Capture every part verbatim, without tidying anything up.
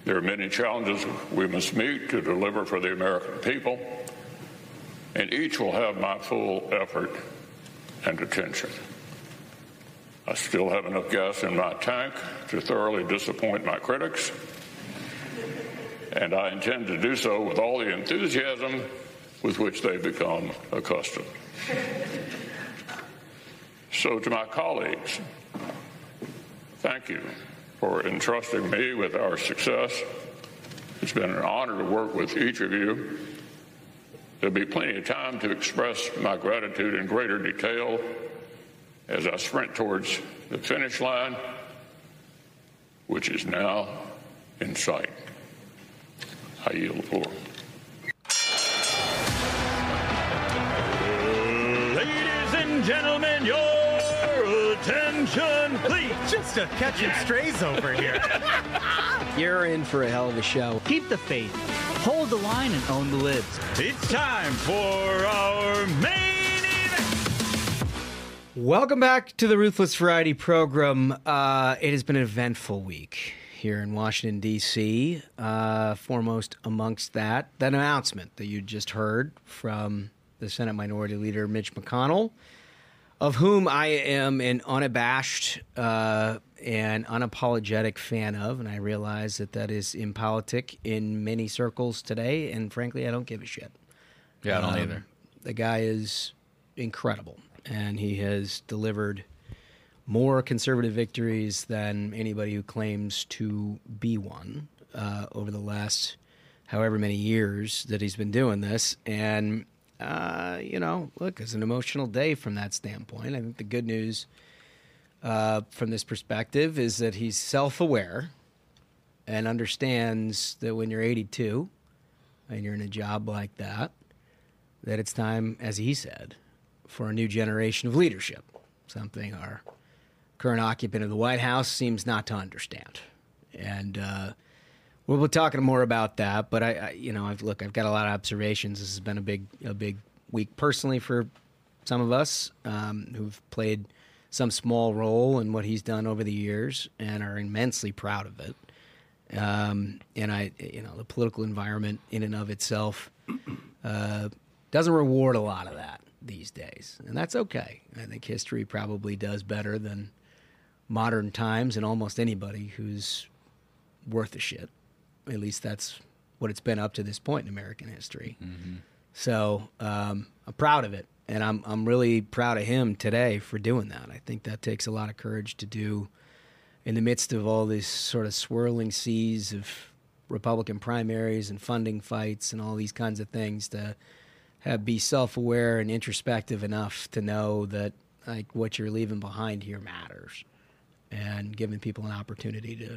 There are many challenges we must meet to deliver for the American people, and each will have my full effort and attention. I still have enough gas in my tank to thoroughly disappoint my critics, and I intend to do so with all the enthusiasm with which they become accustomed. So to my colleagues, thank you for entrusting me with our success. It's been an honor to work with each of you. There'll be plenty of time to express my gratitude in greater detail as I sprint towards the finish line, which is now in sight. I yield the floor. Ladies and gentlemen, your attention, please. Just a catching strays over here. You're in for a hell of a show. Keep the faith, hold the line, and own the libs. It's time for our main event. Welcome back to the Ruthless Variety program. Uh, it has been an eventful week here in Washington, D C Uh, foremost amongst that, that announcement that you just heard from the Senate Minority Leader Mitch McConnell, of whom I am an unabashed uh, and unapologetic fan of, and I realize that that is impolitic in many circles today, and frankly, I don't give a shit. Yeah, I don't um, either. The guy is incredible, and he has delivered more conservative victories than anybody who claims to be one uh, over the last however many years that he's been doing this. And, uh, you know, look, it's an emotional day from that standpoint. I think the good news uh, from this perspective is that he's self-aware and understands that when you're eighty-two and you're in a job like that, that it's time, as he said, for a new generation of leadership, something our current occupant of the White House seems not to understand. And uh, we'll be talking more about that. But I, I you know, I've, look, I've got a lot of observations. This has been a big, a big week personally for some of us um, who've played some small role in what he's done over the years and are immensely proud of it. Um, and I, you know, the political environment in and of itself uh, doesn't reward a lot of that these days, and that's okay. I think history probably does better than modern times and almost anybody who's worth a shit. At least that's what it's been up to this point in American history. Mm-hmm. So um, I'm proud of it, and I'm I'm really proud of him today for doing that. I think that takes a lot of courage to do in the midst of all these sort of swirling seas of Republican primaries and funding fights and all these kinds of things, to have be self-aware and introspective enough to know that like what you're leaving behind here matters, and giving people an opportunity to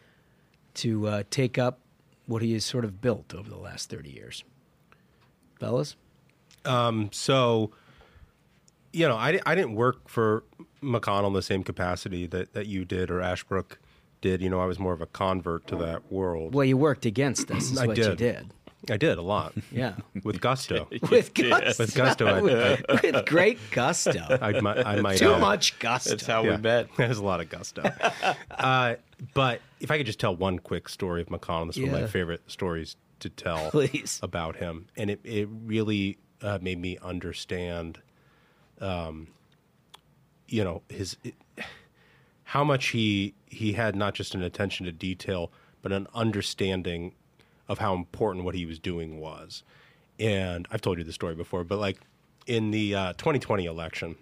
to uh, take up what he has sort of built over the last thirty years. Fellas? Um, so, you know, I, I didn't work for McConnell in the same capacity that, that you did or Ashbrook did. You know, I was more of a convert to that world. Well, you worked against us is I what did. you did. I did a lot. Yeah. With gusto. With gusto. With gusto. I, I, With great gusto. I, might, I might Too add. much gusto. That's how Yeah. we bet. There's a lot of gusto. uh, but if I could just tell one quick story of McConnell, this is one of Yeah. my favorite stories to tell Please. about him. And it, it really uh, made me understand, um, you know, his it, how much he he had not just an attention to detail, but an understanding of how important what he was doing was. And I've told you the story before, but like in the uh, twenty twenty election,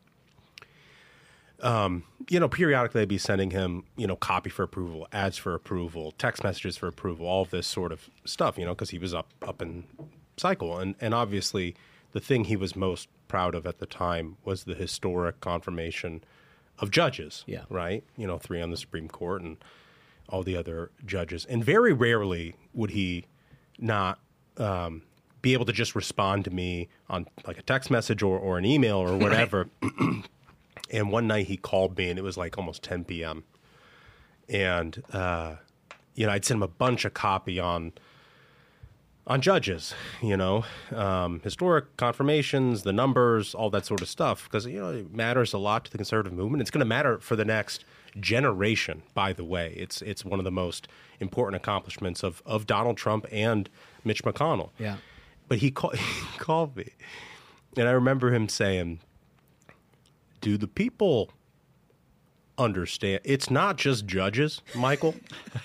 um, you know, periodically I'd be sending him, you know, copy for approval, ads for approval, text messages for approval, all of this sort of stuff, you know, because he was up up in cycle. And, and obviously the thing he was most proud of at the time was the historic confirmation of judges, Yeah. right? You know, three on the Supreme Court and all the other judges. And very rarely would he not um, be able to just respond to me on like a text message or, or an email or whatever. Right. And one night he called me, and it was like almost ten p.m. And, uh, you know, I'd send him a bunch of copy on on judges, you know, um, historic confirmations, the numbers, all that sort of stuff, because, you know, it matters a lot to the conservative movement. It's going to matter for the next generation, by the way. It's it's one of the most important accomplishments of, of Donald Trump and Mitch McConnell. Yeah. But he, call, he called me, and I remember him saying, do the people understand? It's not just judges, Michael.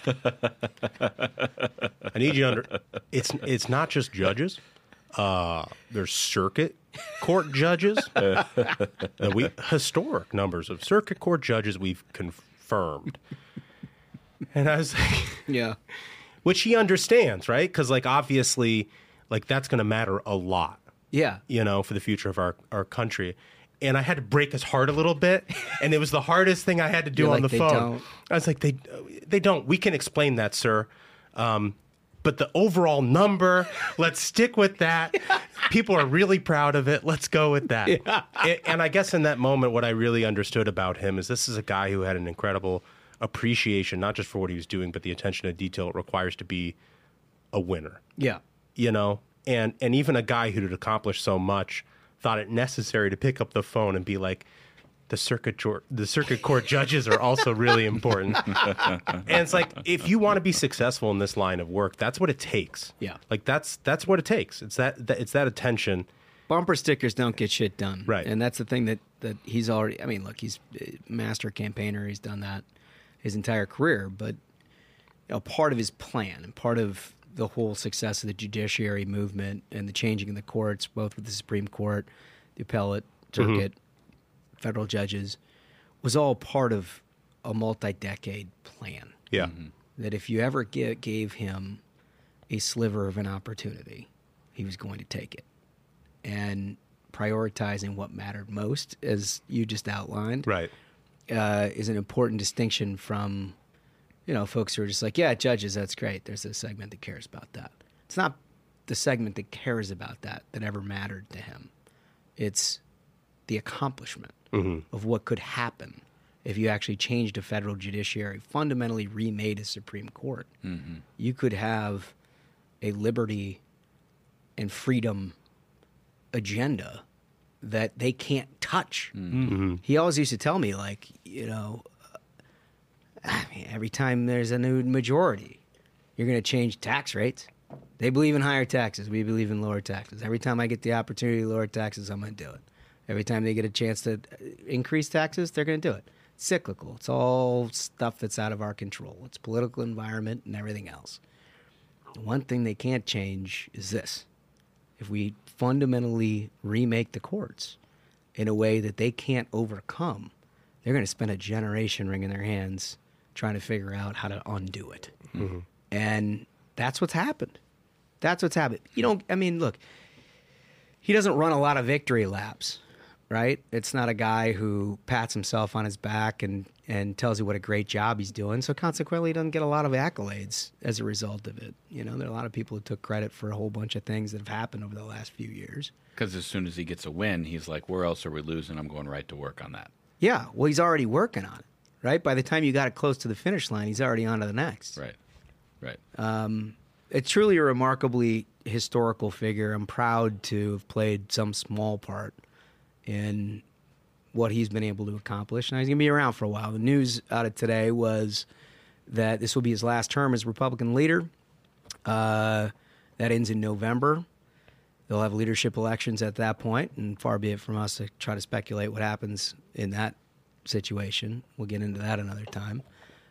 I need you to under. It's it's not just judges. Uh, there's circuit court judges. Uh, we historic numbers of circuit court judges we've confirmed. And I was like, Yeah. which he understands, right? Because like obviously, like that's going to matter a lot. Yeah. You know, for the future of our our country. And I had to break his heart a little bit, and it was the hardest thing I had to do You're on like, the "They phone. don't." I was like, they they don't. We can explain that, sir. Um, but the overall number, let's stick with that. People are really proud of it. Let's go with that. Yeah. And, and I guess in that moment, what I really understood about him is this is a guy who had an incredible appreciation, not just for what he was doing, but the attention to detail it requires to be a winner. Yeah. You know, and and even a guy who had accomplished so much thought it necessary to pick up the phone and be like, the circuit court, the circuit court judges are also really important. And it's like, if you want to be successful in this line of work, that's what it takes. Yeah. Like that's that's what it takes. It's that, that it's that attention. Bumper stickers don't get shit done. Right. And that's the thing that, that he's already, I mean, look, he's a master campaigner. He's done that his entire career. But you know, part of his plan and part of the whole success of the judiciary movement and the changing of the courts, both with the Supreme Court, the appellate circuit, mm-hmm. federal judges, was all part of a multi-decade plan. Yeah. Mm-hmm. That if you ever give, gave him a sliver of an opportunity, he was going to take it. And prioritizing what mattered most, as you just outlined, Right. uh, is an important distinction from, you know, folks who are just like, yeah, judges, that's great. There's a segment that cares about that. It's not the segment that cares about that that ever mattered to him. It's the accomplishment mm-hmm. of what could happen if you actually changed a federal judiciary, fundamentally remade a Supreme Court. Mm-hmm. You could have a liberty and freedom agenda that they can't touch. Mm-hmm. He always used to tell me, like, you know, I mean, every time there's a new majority, you're going to change tax rates. They believe in higher taxes. We believe in lower taxes. Every time I get the opportunity to lower taxes, I'm going to do it. Every time they get a chance to increase taxes, they're going to do it. It's cyclical. It's all stuff that's out of our control. It's political environment and everything else. The one thing they can't change is this. If we fundamentally remake the courts in a way that they can't overcome, they're going to spend a generation wringing their hands trying to figure out how to undo it. Mm-hmm. And that's what's happened. That's what's happened. You don't, I mean, look, he doesn't run a lot of victory laps, right? It's not a guy who pats himself on his back and, and tells you what a great job he's doing. So consequently, he doesn't get a lot of accolades as a result of it. You know, there are a lot of people who took credit for a whole bunch of things that have happened over the last few years. Because as soon as he gets a win, he's like, where else are we losing? I'm going right to work on that. Yeah, well, he's already working on it, right? By the time you got it close to the finish line, he's already on to the next. Right, right. Um, it's truly a remarkably historical figure. I'm proud to have played some small part in what he's been able to accomplish. Now, he's going to be around for a while. The news out of today was that this will be his last term as Republican leader. Uh, that ends in November. They'll have leadership elections at that point, and far be it from us to try to speculate what happens in that situation. We'll get into that another time.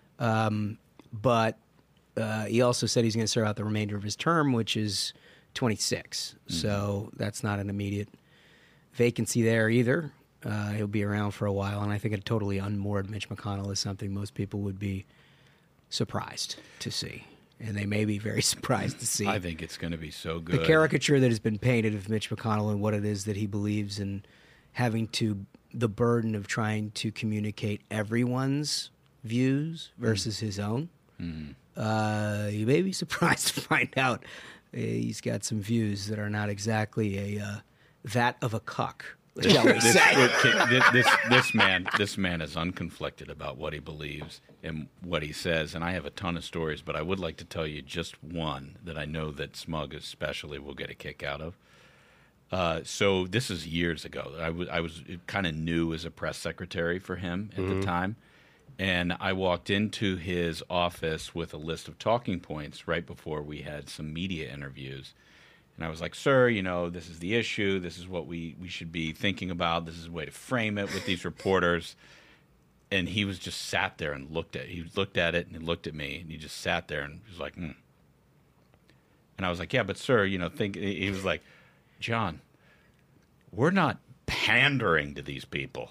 Um, but uh, he also said he's going to serve out the remainder of his term, which is twenty-six. Mm-hmm. So that's not an immediate vacancy there either. Uh, he'll be around for a while, and I think a totally unmoored Mitch McConnell is something most people would be surprised to see. And they may be very surprised to see. I think it's going to be so good. The caricature that has been painted of Mitch McConnell and what it is that he believes in, having to the burden of trying to communicate everyone's views versus mm. his own. Mm. Uh, you may be surprised to find out uh, he's got some views that are not exactly a uh, that of a cuck. Shall we this, say? this, this, this man, this man is unconflicted about what he believes and what he says, and I have a ton of stories, but I would like to tell you just one that I know that Smug especially will get a kick out of. Uh, so this is years ago. I was I was kind of new as a press secretary for him at mm-hmm. the time, And I walked into his office with a list of talking points right before we had some media interviews. And I was like, sir, you know, this is the issue. This is what we, we should be thinking about. This is a way to frame it with these reporters. And he was just sat there and looked at he looked at it and he looked at me and he just sat there and was like, hmm. And I was like, yeah, but sir, you know, think he was like, John, we're not pandering to these people.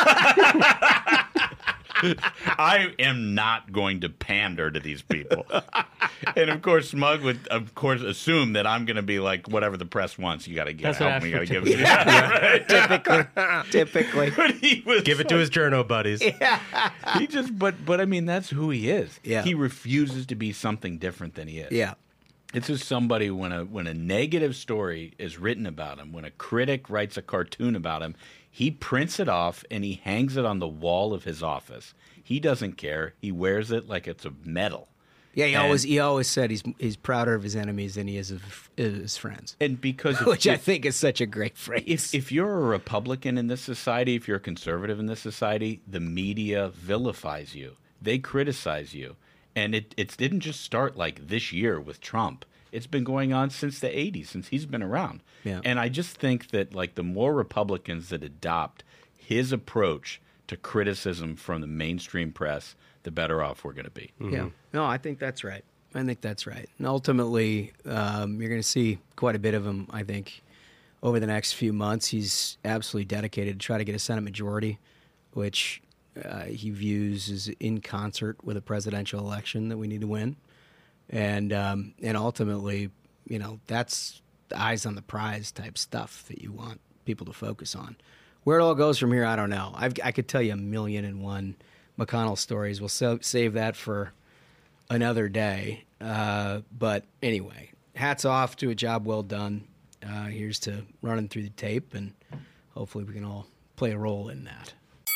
I am not going to pander to these people. And of course, Smug would, of course, assume that I'm going to be like, whatever the press wants, you got to give help me, you got to give it. Yeah, right. Typically, typically. But he was Give it to his journo buddies. Yeah. He just, but, but I mean, that's who he is. Yeah. He refuses to be something different than he is. Yeah. It's just somebody when a when a negative story is written about him, when a critic writes a cartoon about him, he prints it off and he hangs it on the wall of his office. He doesn't care. He wears it like it's a medal. Yeah, he And- always he always said he's he's prouder of his enemies than he is of, of his friends, And because if, which I if, think is such a great phrase. if if you're a Republican in this society, if you're a conservative in this society, the media vilifies you. They criticize you. And it, it didn't just start like this year with Trump. It's been going on since the eighties, since he's been around. Yeah. And I just think that like the more Republicans that adopt his approach to criticism from the mainstream press, the better off we're going to be. Yeah. No, I think that's right. I think that's right. And ultimately, um, you're going to see quite a bit of him, I think, over the next few months. He's absolutely dedicated to try to get a Senate majority, which uh, he views as in concert with a presidential election that we need to win. And um, and ultimately, you know, that's the eyes on the prize type stuff that you want people to focus on. Where it all goes from here, I don't know. I've, I could tell you a million and one McConnell stories. We'll sa- save that for another day. Uh, but anyway, hats off to a job well done. Uh, here's to running through the tape, and hopefully we can all play a role in that.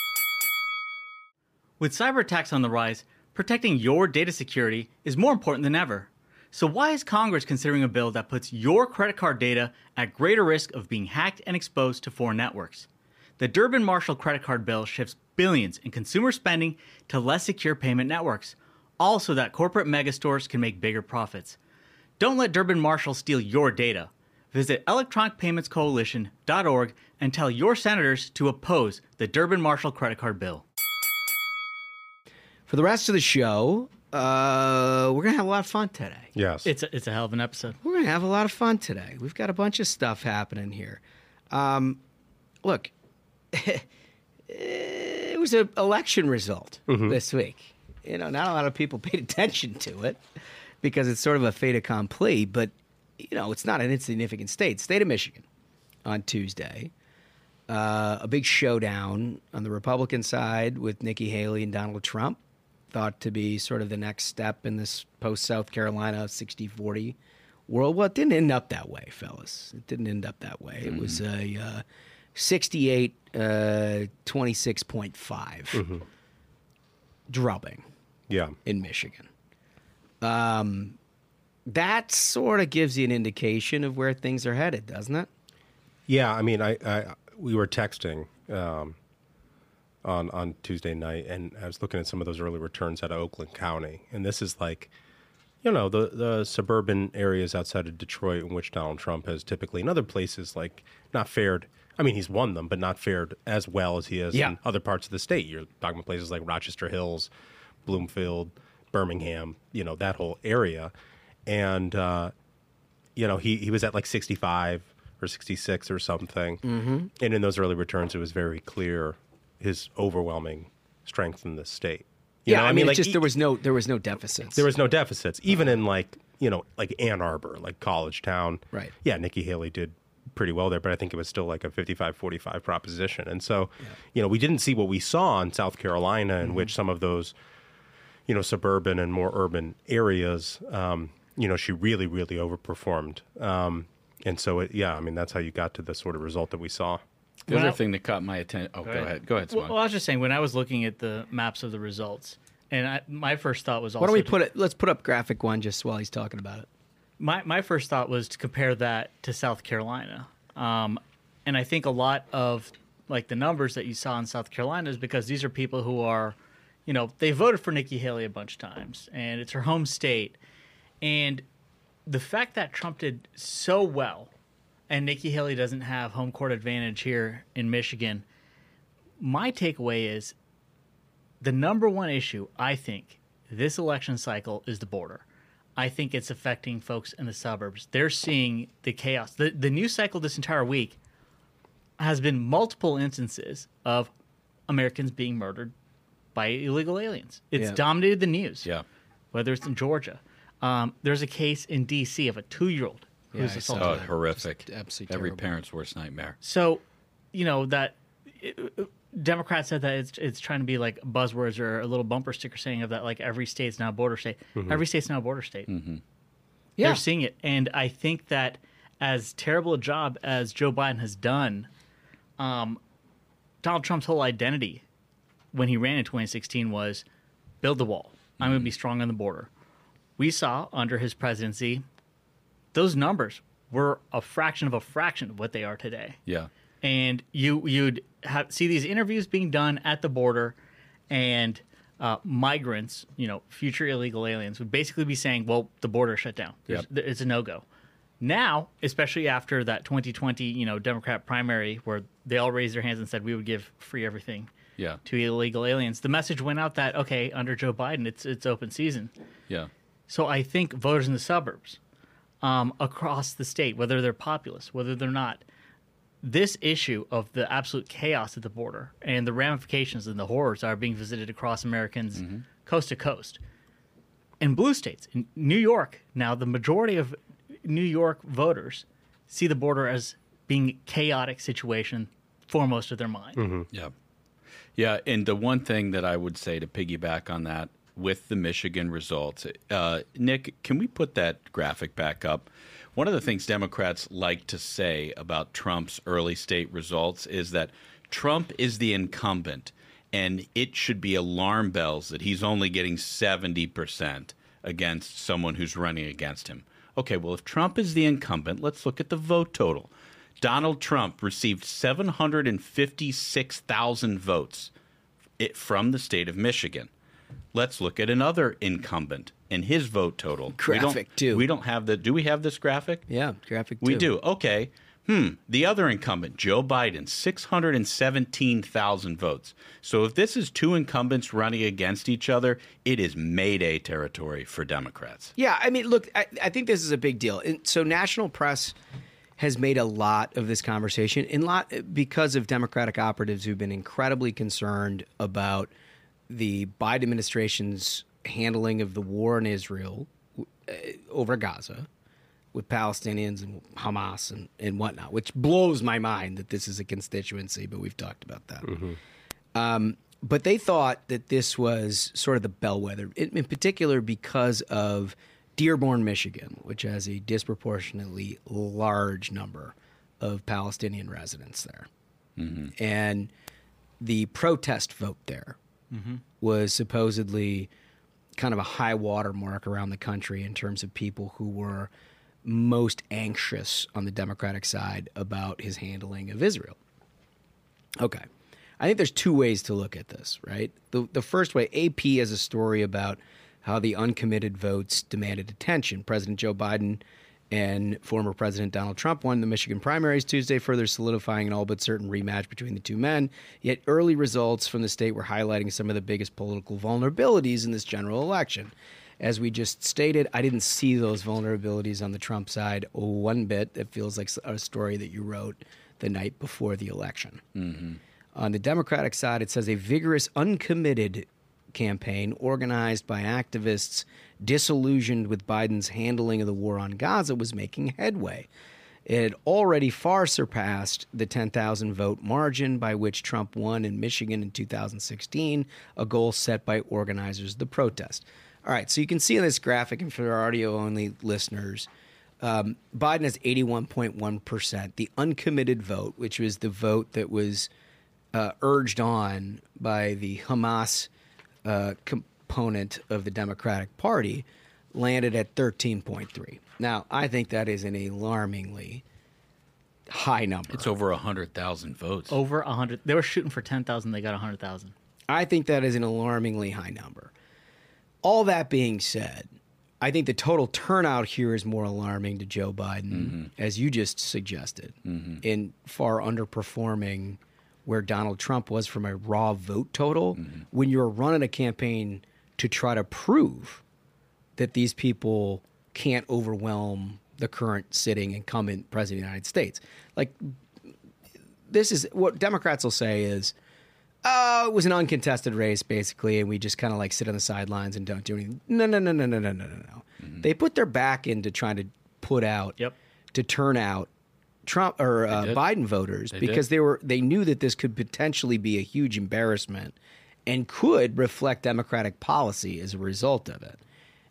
With cyber attacks on the rise, protecting your data security is more important than ever. So why is Congress considering a bill that puts your credit card data at greater risk of being hacked and exposed to foreign networks? The Durbin-Marshall credit card bill shifts billions in consumer spending to less secure payment networks, all so that corporate megastores can make bigger profits. Don't let Durbin-Marshall steal your data. Visit electronic payments coalition dot org and tell your senators to oppose the Durbin-Marshall credit card bill. For the rest of the show, uh, we're going to have a lot of fun today. Yes. It's a, it's a hell of an episode. We're going to have a lot of fun today. We've got a bunch of stuff happening here. Um, look, it was an election result this week. You know, not a lot of people paid attention to it because it's sort of a fait accompli, but, you know, it's not an insignificant state. State of Michigan on Tuesday. Uh, a big showdown on the Republican side with Nikki Haley and Donald Trump, thought to be sort of the next step in this post-South Carolina sixty forty world. Well, it didn't end up that way, fellas. It didn't end up that way. It was a uh, sixty-eight twenty-six point five Mm-hmm. drubbing Yeah. in Michigan. Um, that sort of gives you an indication of where things are headed, doesn't it? Yeah, I mean, I, I we were texting um, on on Tuesday night, and I was looking at some of those early returns out of Oakland County, and this is like, you know, the the suburban areas outside of Detroit in which Donald Trump has typically, in other places, like not fared. I mean, he's won them, but not fared as well as he has Yeah. in other parts of the state. You're talking about places like Rochester Hills, Bloomfield, Birmingham, you know, that whole area, and uh, you know, he he was at like sixty-five or sixty-six or something. Mm-hmm. And in those early returns, it was very clear his overwhelming strength in the state. You yeah, know, I mean, like it's just e- there was no there was no deficits. there was no deficits, even in like, you know, like Ann Arbor, like college town. Right. Yeah, Nikki Haley did pretty well there, but I think it was still like a fifty-five forty-five proposition. And so, you know, we didn't see what we saw in South Carolina, in which some of those, you know, suburban and more urban areas, um, you know, she really, really overperformed. Um, and so, it, yeah, I mean, that's how you got to the sort of result that we saw. The When other I- thing that caught my attention. Oh, go, ahead. ahead. Go ahead, Well, Smug. well, I was just saying, when I was looking at the maps of the results, and I, my first thought was also Why don't we to- put it? Let's put up graphic one just while he's talking about it. my my first thought was to compare that to South Carolina, um, and I think a lot of like the numbers that you saw in South Carolina is because these are people who are, you know, they voted for Nikki Haley a bunch of times, and it's her home state. And the fact that Trump did so well and Nikki Haley doesn't have home court advantage here in Michigan, my takeaway is the number one issue, I think, this election cycle is the border. I think it's affecting folks in the suburbs. They're seeing the chaos. The, the news cycle this entire week has been multiple instances of Americans being murdered by illegal aliens. It's Yeah. dominated the news, Yeah. whether it's in Georgia. Um, there's a case in D C of a two-year-old who's Yeah, I saw assaulted. Oh, horrific. Just absolutely Every terrible. parent's worst nightmare. So, you know, that it, Democrats said that it's it's trying to be like buzzwords or a little bumper sticker saying of that, like every state's now a border state. Every state's now a border state. Mm-hmm. Yeah. They're seeing it. And I think that as terrible a job as Joe Biden has done, um, Donald Trump's whole identity when he ran in twenty sixteen was build the wall. I'm going to be strong on the border. We saw under his presidency, those numbers were a fraction of a fraction of what they are today. Yeah. And you you'd have, see these interviews being done at the border, and uh, migrants, you know, future illegal aliens would basically be saying, "Well, the border shut down. There's- Yep. It's a no go." Now, especially after that twenty twenty, you know, Democrat primary where they all raised their hands and said we would give free everything Yeah. to illegal aliens, the message went out that okay, under Joe Biden, it's it's open season. Yeah. So I think voters in the suburbs, um, across the state, whether they're populist, whether they're not, this issue of the absolute chaos at the border and the ramifications and the horrors that are being visited across Americans coast to coast. In blue states, in New York, now the majority of New York voters see the border as being a chaotic situation foremost of their mind. Yeah. Yeah. And the one thing that I would say to piggyback on that with the Michigan results, uh, Nick, can we put that graphic back up? One of the things Democrats like to say about Trump's early state results is that Trump is the incumbent, and it should be alarm bells that he's only getting seventy percent against someone who's running against him. Okay, well, if Trump is the incumbent, let's look at the vote total. Donald Trump received seven hundred fifty-six thousand votes it, from the state of Michigan. Let's look at another incumbent and his vote total. Graphic, we don't, too. We don't have the. Do we have this graphic? Yeah, graphic We too. do. Okay. Hmm. The other incumbent, Joe Biden, six hundred seventeen thousand votes. So if this is two incumbents running against each other, it is Mayday territory for Democrats. Yeah, I mean, look, I, I think this is a big deal. And so national press has made a lot of this conversation, in lot because of Democratic operatives who've been incredibly concerned about the Biden administration's handling of the war in Israel uh, over Gaza with Palestinians and Hamas and, and whatnot, which blows my mind that this is a constituency, but we've talked about that. Um, but they thought that this was sort of the bellwether, in, in particular because of Dearborn, Michigan, which has a disproportionately large number of Palestinian residents there. And the protest vote there was supposedly kind of a high water mark around the country in terms of people who were most anxious on the Democratic side about his handling of Israel. Okay. I think there's two ways to look at this, right? The the first way, A P has a story about how the uncommitted votes demanded attention. President Joe Biden and former President Donald Trump won the Michigan primaries Tuesday, further solidifying an all but certain rematch between the two men. Yet early results from the state were highlighting some of the biggest political vulnerabilities in this general election. As we just stated, I didn't see those vulnerabilities on the Trump side one bit. It feels like a story that you wrote the night before the election. On the Democratic side, it says a vigorous, uncommitted campaign organized by activists disillusioned with Biden's handling of the war on Gaza was making headway. It had already far surpassed the ten thousand vote margin by which Trump won in Michigan in two thousand sixteen, a goal set by organizers of the protest. All right, so you can see in this graphic, and for our audio-only listeners, um, Biden has eighty-one point one percent. The uncommitted vote, which was the vote that was uh, urged on by the Hamas uh, component of the Democratic Party, landed at thirteen point three. Now, I think that is an alarmingly high number. It's over one hundred thousand votes. Over one hundred. They were shooting for ten thousand. They got one hundred thousand. I think that is an alarmingly high number. All that being said, I think the total turnout here is more alarming to Joe Biden, mm-hmm. as you just suggested, mm-hmm. in far underperforming where Donald Trump was from a raw vote total, mm-hmm. when you're running a campaign to try to prove that these people can't overwhelm the current sitting incumbent president of the United States. Like, this is what Democrats will say is, oh, it was an uncontested race, basically, and we just kind of like sit on the sidelines and don't do anything. No, no, no, no, no, no, no, no, no. Mm-hmm. They put their back into trying to put out, yep. to turn out Trump or uh, Biden voters they because did. they were they knew that this could potentially be a huge embarrassment and could reflect Democratic policy as a result of it.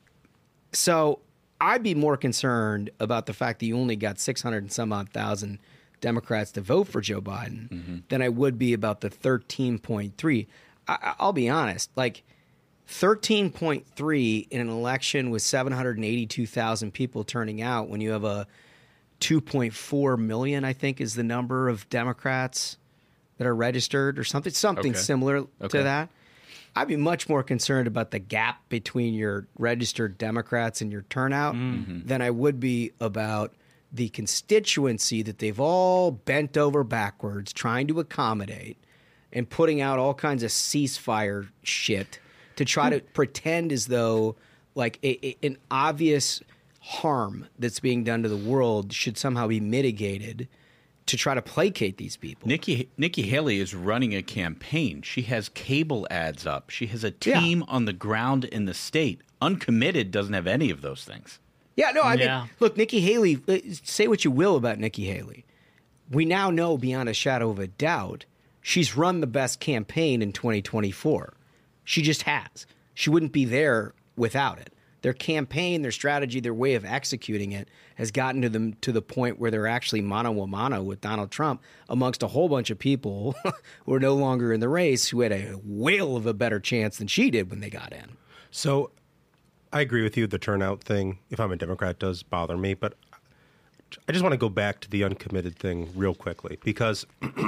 So I'd be more concerned about the fact that you only got six hundred and some odd thousand Democrats to vote for Joe Biden mm-hmm. than I would be about the thirteen point three. I, I'll be honest, like thirteen point three in an election with seven hundred eighty-two thousand people turning out when you have a two point four million, I think, is the number of Democrats that are registered or something, something Okay. similar Okay. to that. I'd be much more concerned about the gap between your registered Democrats and your turnout mm-hmm. than I would be about the constituency that they've all bent over backwards trying to accommodate and putting out all kinds of ceasefire shit to try to pretend as though like a, a, an obvious harm that's being done to the world should somehow be mitigated to try to placate these people. Nikki Nikki Haley is running a campaign. She has cable ads up. She has a team yeah. on the ground in the state. Uncommitted doesn't have any of those things. Yeah, no, I Yeah. mean, look, Nikki Haley, say what you will about Nikki Haley. We now know beyond a shadow of a doubt she's run the best campaign in twenty twenty-four. She just has. She wouldn't be there without it. Their campaign, their strategy, their way of executing it has gotten to them to the point where they're actually mano a mano with Donald Trump amongst a whole bunch of people who are no longer in the race who had a whale of a better chance than she did when they got in. So I agree with you. The turnout thing, if I'm a Democrat, does bother me. But I just want to go back to the uncommitted thing real quickly because,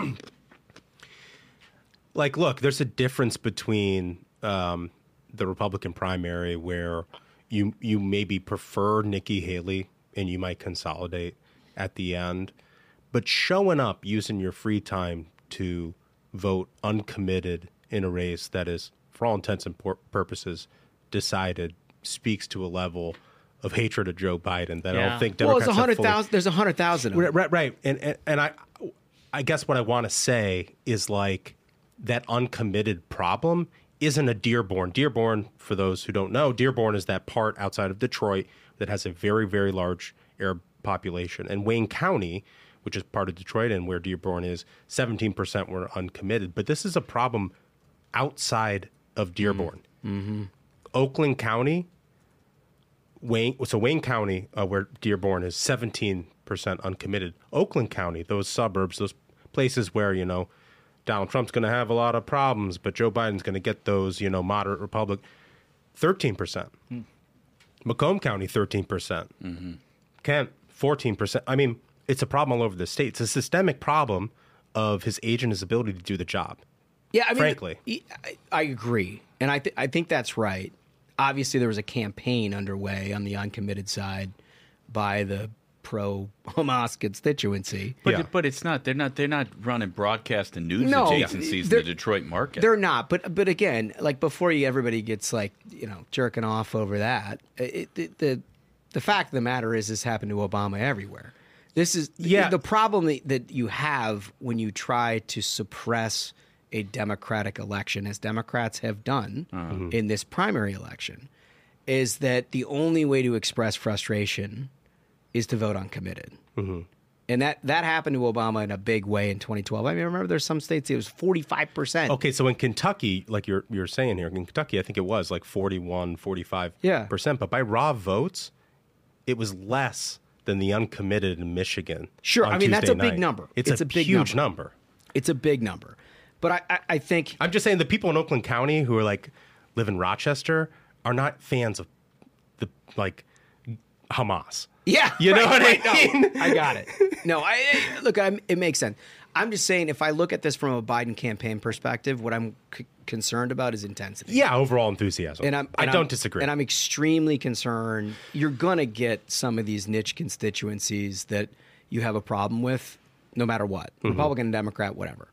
like, look, there's a difference between um, the Republican primary where you you maybe prefer Nikki Haley and you might consolidate at the end, but showing up using your free time to vote uncommitted in a race that is, for all intents and pur- purposes, decided speaks to a level of hatred of Joe Biden that I Yeah. don't think Well, Democrats there's a have hundred fully- thousand. There's a hundred thousand. Right, right, right. And, and and I, I guess what I want to say is like that uncommitted problem isn't a Dearborn. Dearborn, for those who don't know, Dearborn is that part outside of Detroit that has a very, very large Arab population. And Wayne County, which is part of Detroit and where Dearborn is, seventeen percent were uncommitted. But this is a problem outside of Dearborn. Mm-hmm. Oakland County, Wayne, so Wayne County, uh, where Dearborn is, seventeen percent uncommitted. Oakland County, those suburbs, those places where, you know, Donald Trump's going to have a lot of problems, but Joe Biden's going to get those, you know, moderate Republic, thirteen percent. Hmm. Macomb County, thirteen percent. Mm-hmm. Kent, fourteen percent. I mean, it's a problem all over the state. It's a systemic problem of his age and his ability to do the job. Yeah, I mean, frankly. I, I agree. And I, th- I think that's right. Obviously, there was a campaign underway on the uncommitted side by the pro-Hamas constituency. But Yeah. but it's not. They're not. They're not running broadcast and news No, adjacencies in they're- the Detroit market. They're not, but but again, like before you, everybody gets like you know jerking off over that. It, it, the the fact of the matter is, this happened to Obama everywhere. This is Yeah. the problem that, that you have when you try to suppress a Democratic election, as Democrats have done Uh-huh. in this primary election, is that the only way to express frustration is to vote uncommitted. Mm-hmm. And that, that happened to Obama in a big way in twenty twelve. I mean, I remember there's some states it was forty-five percent. Okay, so in Kentucky, like you're you're saying here, in Kentucky, I think it was like forty-one, forty-five Yeah. percent. But by raw votes, it was less than the uncommitted in Michigan. Sure, on I mean, that's Tuesday a big night. number. It's, It's a, a big huge number. number. It's a big number. But I, I, I think I'm just saying the people in Oakland County who are like live in Rochester are not fans of the like Hamas. Yeah, You know what I no, mean? I got it. No, I I- look. I'm, it makes sense. I'm just saying, if I look at this from a Biden campaign perspective, what I'm c- concerned about is intensity. Yeah, overall enthusiasm. And I'm, I and don't I'm- disagree. And I'm extremely concerned. You're going to get some of these niche constituencies that you have a problem with, no matter what, Mm-hmm. Republican, Democrat, whatever.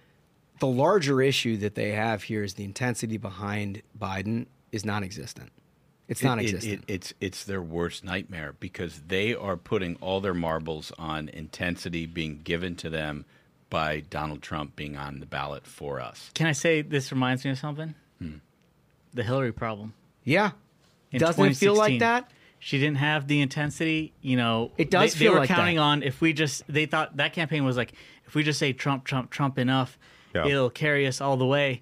The larger issue that they have here is the intensity behind Biden is non-existent. It's It- it- non-existent. it- it's it's their worst nightmare because they are putting all their marbles on intensity being given to them by Donald Trump being on the ballot for us. Can I say this reminds me of something? The Hillary problem. yeah. In Doesn't it feel like twenty sixteen, that? She didn't have the intensity, you know. It does they, feel they were like counting that. on if we just they thought that campaign was like if we just say Trump, Trump, Trump enough, Yeah. it'll carry us all the way.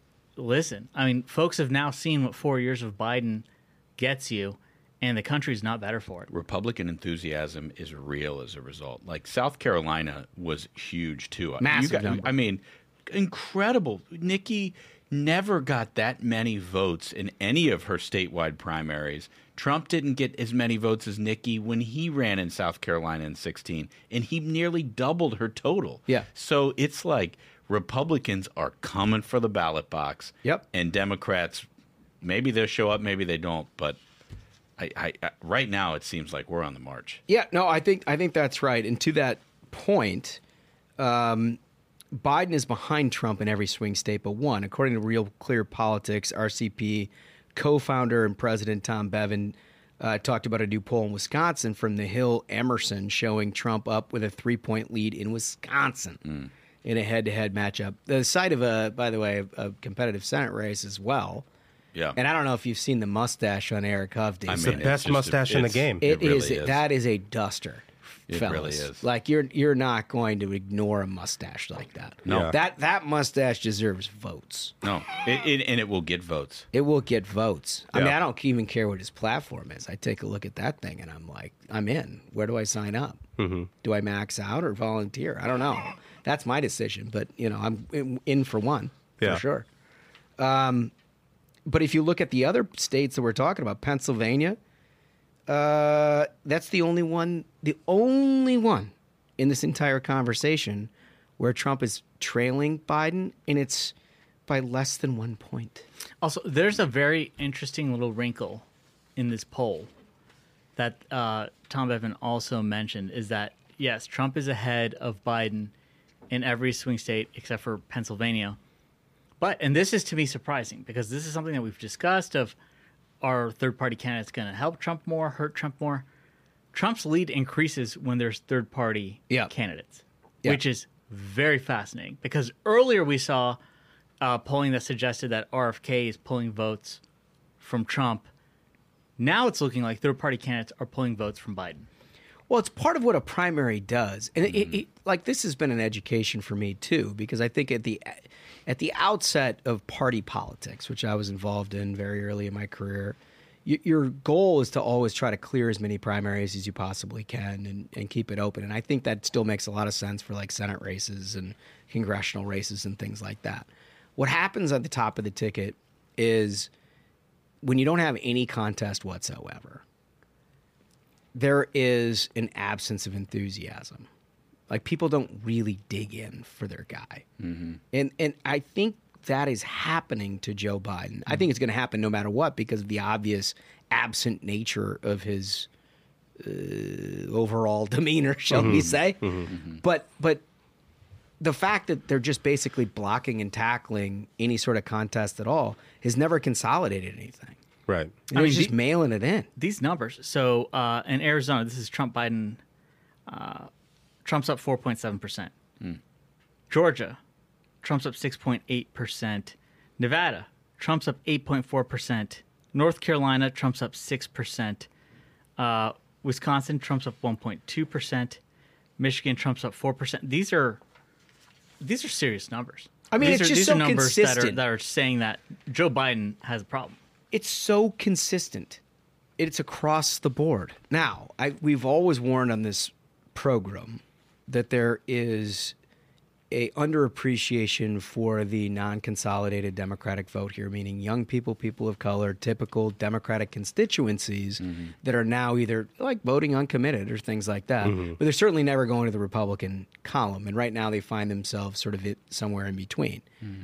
Listen, I mean, folks have now seen what four years of Biden gets you, and the country's not better for it. Republican enthusiasm is real as a result. Like South Carolina was huge too. Massive You got- number. I mean, incredible. Nikki never got that many votes in any of her statewide primaries. Trump didn't get as many votes as Nikki when he ran in South Carolina in sixteen, and he nearly doubled her total. Yeah. So it's like Republicans are coming for the ballot box. Yep. And Democrats, maybe they'll show up, maybe they don't, but I, I, I, right now it seems like we're on the march. Yeah, no, I think I think that's right. And to that point, um, Biden is behind Trump in every swing state but one. According to Real Clear Politics, R C P co-founder and president Tom Bevan uh, talked about a new poll in Wisconsin from the Hill Emerson showing Trump up with a three-point lead in Wisconsin in a head-to-head matchup. The site of a, by the way, a competitive Senate race as well. Yeah. And I don't know if you've seen the mustache on Eric Hovde. I It's mean, the it's best just a- mustache in the it's- game. It It really is, is. that is a duster. It fellas. really is. Like you're you're not going to ignore a mustache like that. No. Yeah. That that mustache deserves votes. No, it, it, and it will get votes. It will get votes. I mean, Yeah. I don't even care what his platform is. I take a look at that thing and I'm like, I'm in. Where do I sign up? Mm-hmm. Do I max out or volunteer? I don't know. That's my decision. But you know, I'm in, in for one Yeah. for sure. Um, but if you look at the other states that we're talking about, Pennsylvania, uh, that's the only one, the only one in this entire conversation where Trump is trailing Biden, and it's by less than one point. Also, there's a very interesting little wrinkle in this poll that uh, Tom Bevan also mentioned is that, yes, Trump is ahead of Biden in every swing state except for Pennsylvania. But, and this is to me surprising because this is something that we've discussed of are third-party candidates going to help Trump more, hurt Trump more? Trump's lead increases when there's third-party Yeah. candidates, Yeah. which is very fascinating because earlier we saw uh, polling that suggested that R F K is pulling votes from Trump. Now it's looking like third-party candidates are pulling votes from Biden. Well, it's part of what a primary does, and it, it, it, like this has been an education for me too, because I think at the at the outset of party politics, which I was involved in very early in my career, y- your goal is to always try to clear as many primaries as you possibly can and, and keep it open. And I think that still makes a lot of sense for like Senate races and congressional races and things like that. What happens at the top of the ticket is when you don't have any contest whatsoever, there is an absence of enthusiasm. Like people don't really dig in for their guy. Mm-hmm. And and I think that is happening to Joe Biden. Mm-hmm. I think it's going to happen no matter what because of the obvious absent nature of his uh, overall demeanor, shall Mm-hmm. we say. Mm-hmm. But but the fact that they're just basically blocking and tackling any sort of contest at all has never consolidated anything. Right. You know, I he's mean, just the- mailing it in. These numbers. So uh, in Arizona, this is Trump Biden. Uh, Trump's up four point seven percent. Georgia, Trump's up six point eight percent. Nevada, Trump's up eight point four percent. North Carolina, Trump's up six percent. Uh, Wisconsin, Trump's up one point two percent. Michigan, Trump's up four percent. These are these are serious numbers. I mean, these it's are, just these so are numbers that are, consistent. that are saying that Joe Biden has a problem. It's so consistent. It's across the board. Now, I, we've always warned on this program that there is a underappreciation for the non-consolidated Democratic vote here, meaning young people, people of color, typical Democratic constituencies Mm-hmm. that are now either like voting uncommitted or things like that, Mm-hmm. but they're certainly never going to the Republican column. And right now they find themselves sort of it, somewhere in between. Mm-hmm.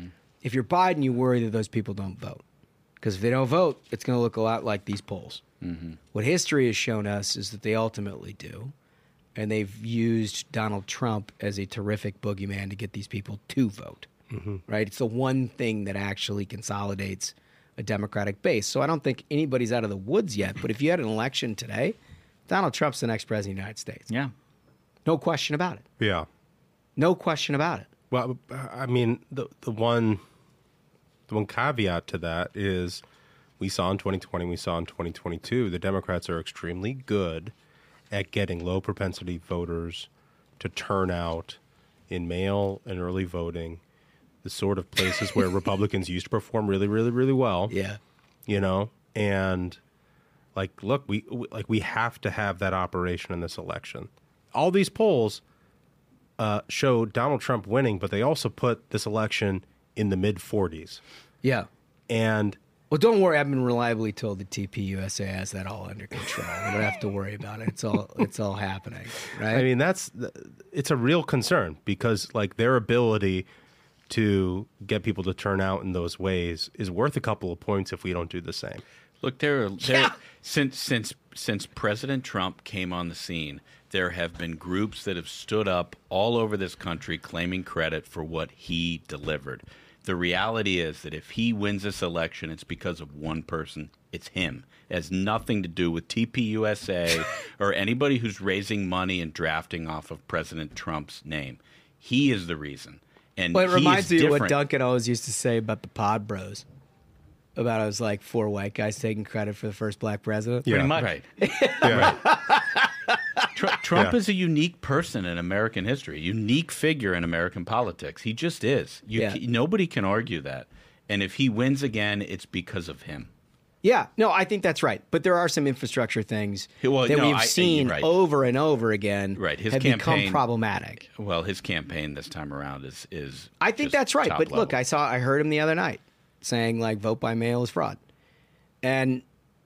If you're Biden, you worry that those people don't vote. Because if they don't vote, it's going to look a lot like these polls. Mm-hmm. What history has shown us is that they ultimately do. And they've used Donald Trump as a terrific boogeyman to get these people to vote. Mm-hmm. Right? It's the one thing that actually consolidates a Democratic base. So I don't think anybody's out of the woods yet. But if you had an election today, Donald Trump's the next president of the United States. Yeah. No question about it. Yeah. No question about it. Well, I mean, the the one the one caveat to that is we saw in twenty twenty, we saw in twenty twenty-two, the Democrats are extremely good at getting low propensity voters to turn out in mail and early voting, the sort of places where Republicans used to perform really, really, really well. Yeah. You know, and like, look, we like we have to have that operation in this election. All these polls uh, show Donald Trump winning, but they also put this election in the mid forties. Yeah. And well, don't worry. I've been reliably told that T P U S A has that all under control. We don't have to worry about it. It's all it's all happening, right? I mean, that's it's a real concern because like their ability to get people to turn out in those ways is worth a couple of points if we don't do the same. Look, there, there Yeah. since since since President Trump came on the scene, there have been groups that have stood up all over this country claiming credit for what he delivered. The reality is that if he wins this election, it's because of one person. It's him. It has nothing to do with T P U S A or anybody who's raising money and drafting off of President Trump's name. He is the reason. And Well, it he reminds is me of what different. Duncan always used to say about the Pod Bros. About it was like four white guys taking credit for the first black president. Yeah. Pretty much. Right. Yeah. Tr- Trump Yeah. is a unique person in American history, a unique figure in American politics. He just is. You, Yeah. c- Nobody can argue that. And if he wins again, it's because of him. Yeah, no, I think that's right. But there are some infrastructure things Well, that no, we've I- seen right. over and over again Right, his have become campaign- problematic. Well, his campaign this time around is is. I think just that's right. top But level. look, I saw, I heard him the other night saying like vote by mail is fraud, and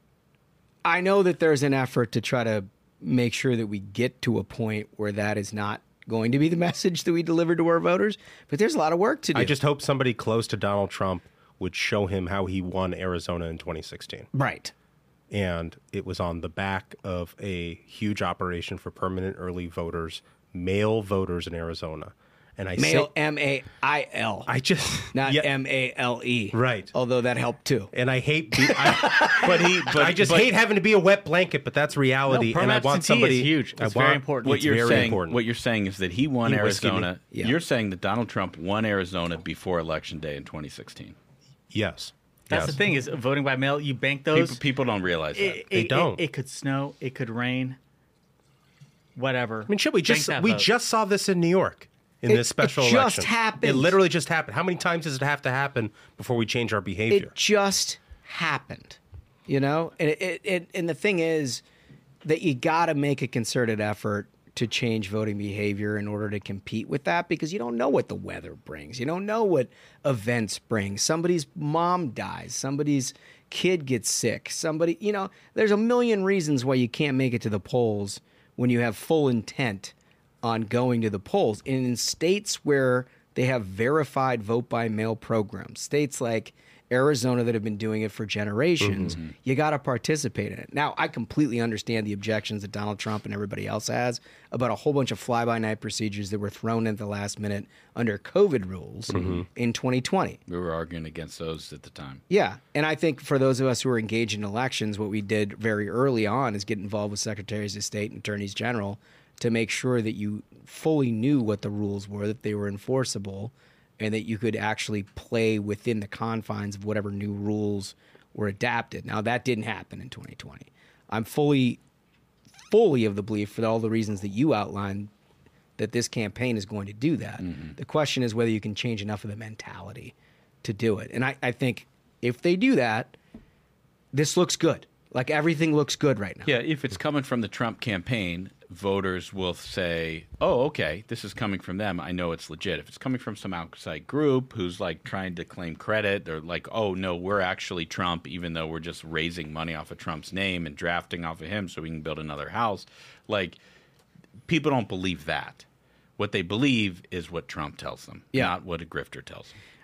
I know that there's an effort to try to make sure that we get to a point where that is not going to be the message that we deliver to our voters. But there's a lot of work to do. I just hope somebody close to Donald Trump would show him how he won Arizona in twenty sixteen. right. And it was on the back of a huge operation for permanent early voters, male voters in Arizona. And I Mail say, M A I L, I just not yeah, M A L E. Right. Although that helped too. and I hate, be, I, but he, but I just but hate having to be a wet blanket, but that's reality. No, and I want permanent somebody is huge. I It's want, very important. What It's you're very saying, important. what you're saying is that he won He whiskeyed me. Arizona. Yeah. You're saying that Donald Trump won Arizona before Election Day in twenty sixteen. Yes, That's yes. the thing is voting by mail. You bank those. People, people don't realize that. It, They it- don't. It, it could snow. It could rain. Whatever. I mean, shit, we just Bank that we vote. just saw this in New York in It- this special it just election. happened. It literally just happened. How many times does it have to happen before we change our behavior? It just happened, you know. And it, it, it and the thing is that you got to make a concerted effort to change voting behavior in order to compete with that, because you don't know what the weather brings. You don't know what events bring. Somebody's mom dies. Somebody's kid gets sick. Somebody, you know, there's a million reasons why you can't make it to the polls when you have full intent on going to the polls. And in states where they have verified vote by mail programs, states like Arizona that have been doing it for generations, Mm-hmm. you got to participate in it. Now, I completely understand the objections that Donald Trump and everybody else has about a whole bunch of fly-by-night procedures that were thrown in at the last minute under COVID rules Mm-hmm. in twenty twenty. We were arguing against those at the time. Yeah, and I think for those of us who are engaged in elections, what we did very early on is get involved with secretaries of state and attorneys general to make sure that you fully knew what the rules were, that they were enforceable, and that you could actually play within the confines of whatever new rules were adapted. Now, that didn't happen in twenty twenty. I'm fully, fully of the belief, for all the reasons that you outlined, that this campaign is going to do that. Mm-hmm. The question is whether you can change enough of the mentality to do it. And I, I think if they do that, this looks good. Like, everything looks good right now. Yeah, if it's coming from the Trump campaign, voters will say, oh, okay, this is coming from them. I know it's legit. If it's coming from some outside group who's like trying to claim credit, they're like, oh, no, we're actually Trump, even though we're just raising money off of Trump's name and drafting off of him so we can build another house. Like, people don't believe that. What they believe is what Trump tells them, Yeah. not what a grifter tells them.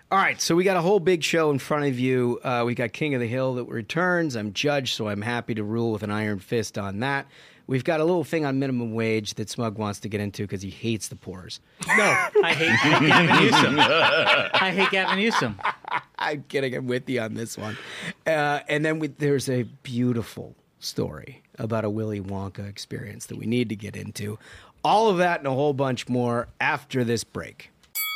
All right, so we got a whole big show in front of you. Uh, we got King of the Hill that returns. I'm judge, so I'm happy to rule with an iron fist on that. We've got a little thing on minimum wage that Smug wants to get into because he hates the poors. No, I hate, I hate Gavin Newsom. I hate Gavin Newsom. I'm kidding. I'm with you on this one. Uh, and then we, there's a beautiful story about a Willy Wonka experience that we need to get into. All of that and a whole bunch more after this break.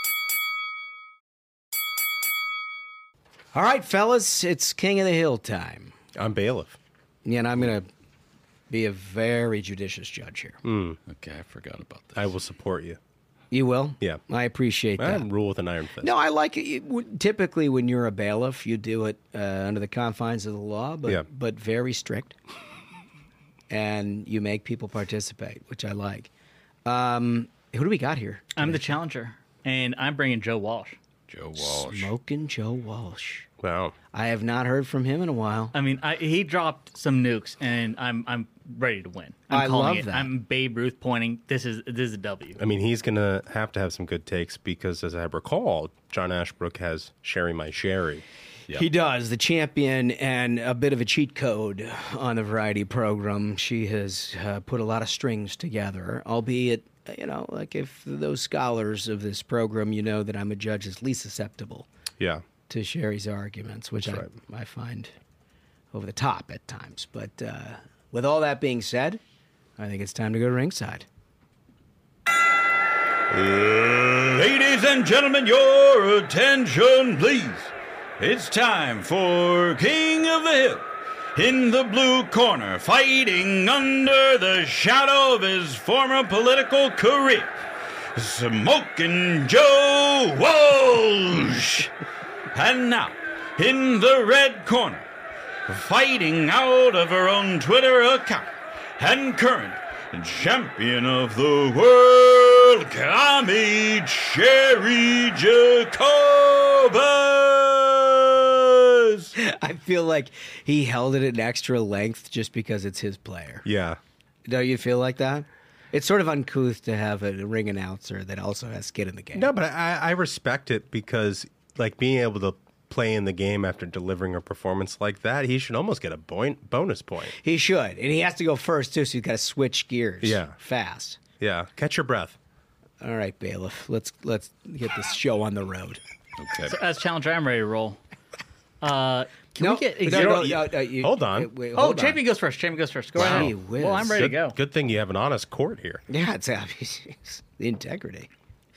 All right, fellas, it's King of the Hill time. I'm bailiff. Yeah, and I'm going to be a very judicious judge here. Mm. Okay, I forgot about this. I will support you. You will? Yeah. I appreciate I that. rule with an iron fist. No, I like it. You- Typically, when you're a bailiff, you do it uh, under the confines of the law, but Yeah. but very strict. And you make people participate, which I like. Um, who do we got here? I'm the challenger, and I'm bringing Joe Walsh. Joe Walsh. Smoking Joe Walsh. Wow. I have not heard from him in a while. I mean, I, he dropped some nukes, and I'm I'm ready to win. I'm I calling love it. that. I'm Babe Ruth pointing. This is this is a W. I mean, he's going to have to have some good takes because, as I recall, John Ashbrook has Sherry My Sherry. Yep. He does, the champion and a bit of a cheat code on the variety program. She has uh, put a lot of strings together, albeit, you know, like if those scholars of this program, you know that I'm a judge is least susceptible Yeah. to Sherry's arguments, which I, That's I find over the top at times. But uh, with all that being said, I think it's time to go to ringside. Ladies and gentlemen, your attention, please. It's time for King of the Hill. In the blue corner, fighting under the shadow of his former political career, Smoking Joe Walsh. And now, in the red corner, fighting out of her own Twitter account, and current champion of the world, Kami Cherry Jacobus. I feel like he held it at an extra length just because it's his player. Yeah. Don't you feel like that? It's sort of uncouth to have a ring announcer that also has skin in the game. No, but I, I respect it because, like, being able to play in the game after delivering a performance like that, he should almost get a boin- bonus point. He should. And he has to go first, too, so he's got to switch gears Yeah. fast. Yeah. Catch your breath. All right, bailiff. Let's let's get this show on the road. Okay. So as challenger, I'm ready to roll. Uh, can no, we get no, exhibit? no, no, no, you- Hold on. wait, wait, oh, hold on. champion goes first. Champion goes first. Go Wow. ahead. Gee whiz. Well, I'm ready Good, to go. good thing you have an honest court here. Yeah, it's it's the integrity.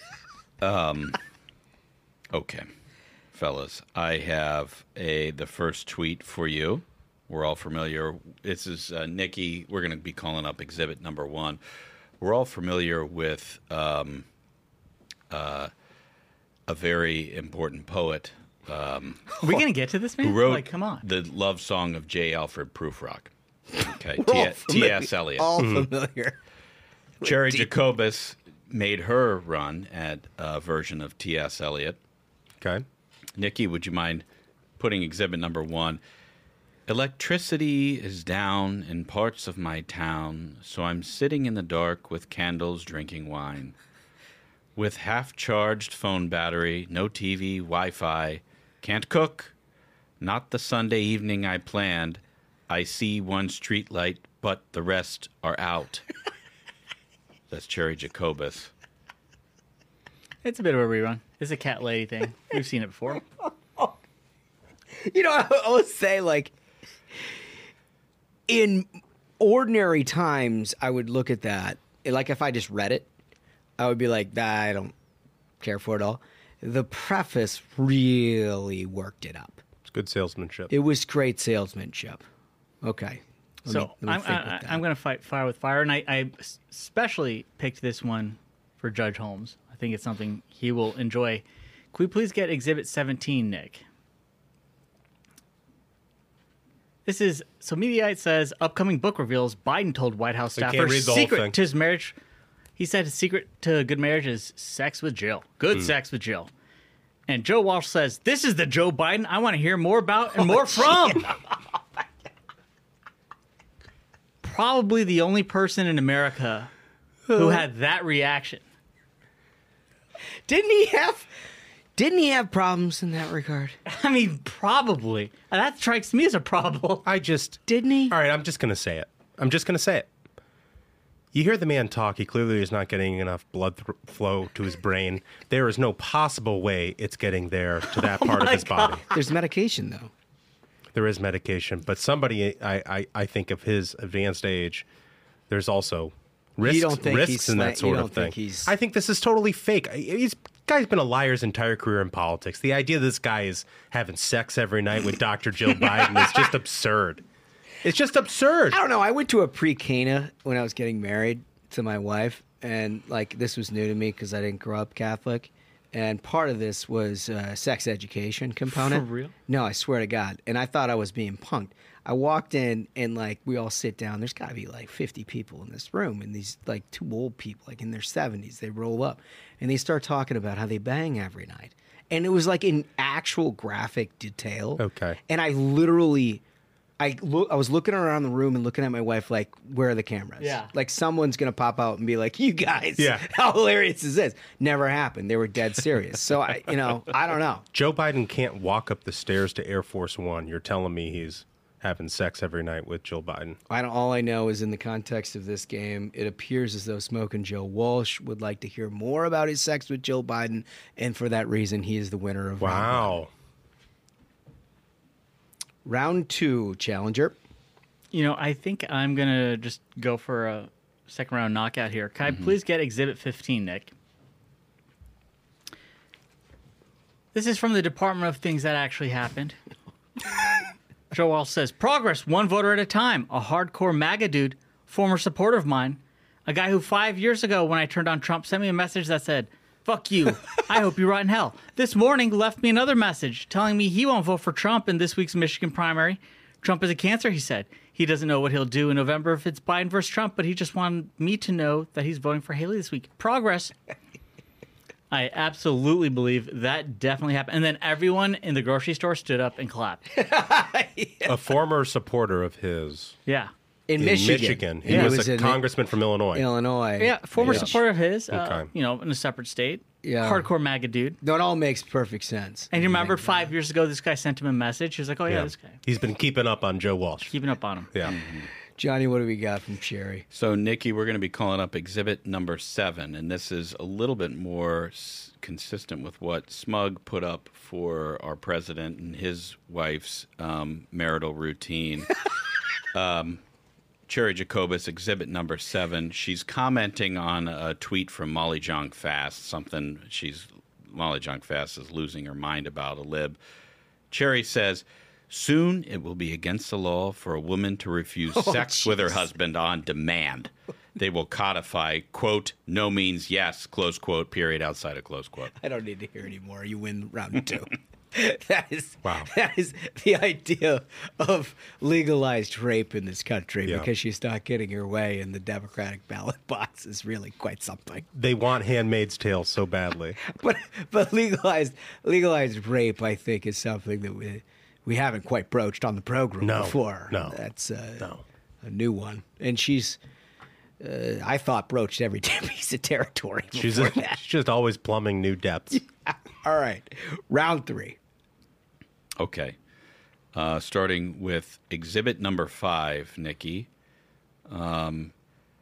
Okay, fellas, I have a the first tweet for you. We're all familiar. This is uh, Nikki. We're going to be calling up exhibit number one. We're all familiar with um, uh, a very important poet um, Are we gonna get to this, man? who wrote Like, come on. the love song of J. Alfred Prufrock. Okay, We're all T. familiar- S. Eliot. All familiar. Cherry deep- Jacobus made her run at a version of T S. Eliot. Okay. Nikki, would you mind putting exhibit number one? Electricity is down in parts of my town, so I'm sitting in the dark with candles drinking wine. With half-charged phone battery, no T V, Wi-Fi, can't cook. Not the Sunday evening I planned. I see one street light, but the rest are out. That's Cherry Jacobus. It's a bit of a rerun. It's a cat lady thing. We've seen it before. You know, I always say, like, in ordinary times, I would look at that. Like, if I just read it, I would be like, nah, I don't care for it all. The preface really worked it up. It's good salesmanship. It was great salesmanship. Okay. Let So me- let me I'm, think I, with that. I'm going to fight fire with fire, and I, I especially picked this one for Judge Holmes. I think it's something he will enjoy. Can we please get Exhibit seventeen, Nick? This is so Mediaite says upcoming book reveals Biden told White House can't staffer read the whole secret thing. to his marriage. He said his secret to good marriage is sex with Jill. Good Hmm. sex with Jill. And Joe Walsh says, "This is the Joe Biden I want to hear more about Oh, and more from." Probably the only person in America who had that reaction. Didn't he have? Didn't he have problems in that regard? I mean, probably. That strikes me as a problem. I just Didn't he? All right, I'm just going to say it. I'm just going to say it. You hear the man talk, he clearly is not getting enough blood th- flow to his brain. There is no possible way it's getting there to that part of his body. There's medication, though. There is medication, but somebody, I, I, I think of his advanced age, there's also risks, don't think risks he's in sla- that you sort don't of thing. think he's- I think this is totally fake. He's guy's been a liar his entire career in politics. The idea this guy is having sex every night with Doctor Jill Biden is just absurd. It's just absurd. I don't know. I went to a pre-Cana when I was getting married to my wife, and like this was new to me because I didn't grow up Catholic. And part of this was uh, sex education component. For real? No, I swear to God. And I thought I was being punked. I walked in and like we all sit down. There's got to be like fifty people in this room, and these like two old people, like in their seventies, they roll up and they start talking about how they bang every night. And it was like in actual graphic detail. Okay. And I literally, I look, I was looking around the room and looking at my wife like, where are the cameras? Yeah. Like someone's gonna pop out and be like, you guys, Yeah. how hilarious is this? Never happened. They were dead serious. So I, you know, I don't know. Joe Biden can't walk up the stairs to Air Force One. You're telling me he's having sex every night with Jill Biden. I don't, all I know is in the context of this game, it appears as though Smokin' Joe Walsh would like to hear more about his sex with Jill Biden, and for that reason, he is the winner of round one. Wow. Round two, challenger. You know, I think I'm going to just go for a second round knockout here. Can I please get Exhibit fifteen, Nick? This is from the Department of Things That Actually Happened. Joe Walsh says, progress, one voter at a time. A hardcore MAGA dude, former supporter of mine, a guy who five years ago when I turned on Trump sent me a message that said, fuck you, I hope you rot in hell. This morning left me another message telling me he won't vote for Trump in this week's Michigan primary. Trump is a cancer, he said. He doesn't know what he'll do in November if it's Biden versus Trump, but he just wanted me to know that he's voting for Haley this week. Progress. I absolutely believe that definitely happened. And then everyone in the grocery store stood up and clapped. A former supporter of his Yeah. In, in Michigan. Michigan. He Yeah. was, He was a in congressman from Illinois. Illinois. Yeah, former Yeah. supporter of his, uh, Okay. you know, in a separate state. Yeah. Hardcore MAGA dude. No, it all makes perfect sense. And you remember five years ago, this guy sent him a message. He was like, oh, yeah, this guy. He's been keeping up on Joe Walsh. Keeping up on him. Yeah. Johnny, what do we got from Sherry? So, Nikki, we're going to be calling up exhibit number seven, and this is a little bit more s- consistent with what Smug put up for our president and his wife's um, marital routine. um, Cherry Jacobus, exhibit number seven. She's commenting on a tweet from Molly Jong Fast, something she's Molly Jong Fast is losing her mind about, a lib. Cherry says, soon it will be against the law for a woman to refuse sex with her husband on demand. They will codify, quote, no means yes, close quote, period, outside of close quote. I don't need to hear anymore. You win round two. That is Wow. That is the idea of legalized rape in this country Yeah. because she's not getting her way in the Democratic ballot box is really quite something. They want Handmaid's Tale so badly. But but legalized legalized rape, I think, is something that we we haven't quite broached on the program No, before. no, that's uh, no. a new one, and she's. Uh, I thought broached every piece of territory. She's, before a, that. she's just always plumbing new depths. All right, round three. Okay. Uh, starting with exhibit number five, Nikki. Um,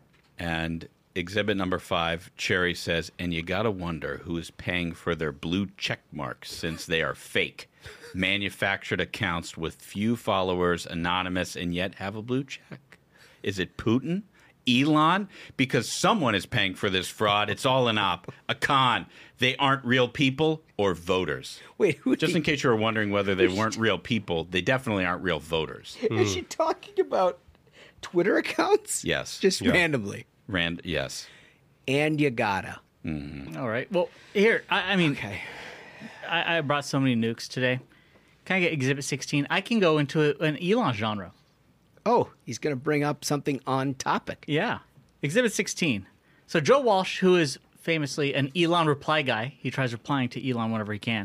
and exhibit number five, Cherry says, and you got to wonder who is paying for their blue check marks since they are fake. Manufactured accounts with few followers, anonymous, and yet have a blue check. Is it Putin? Elon? Because someone is paying for this fraud. It's all an op, a con. They aren't real people or voters. Wait, who Just in case you were wondering whether they weren't real people, they definitely aren't real voters. is she talking about? Twitter accounts? Yes. Just Yeah. randomly. Rand, yes. And you gotta. All right. Well, here, I, I mean, Okay. I, I brought so many nukes today. Can I get Exhibit sixteen? I can go into a, an Elon genre. Oh, he's going to bring up something on topic. Yeah. Exhibit sixteen. So Joe Walsh, who is famously an Elon reply guy, he tries replying to Elon whenever he can,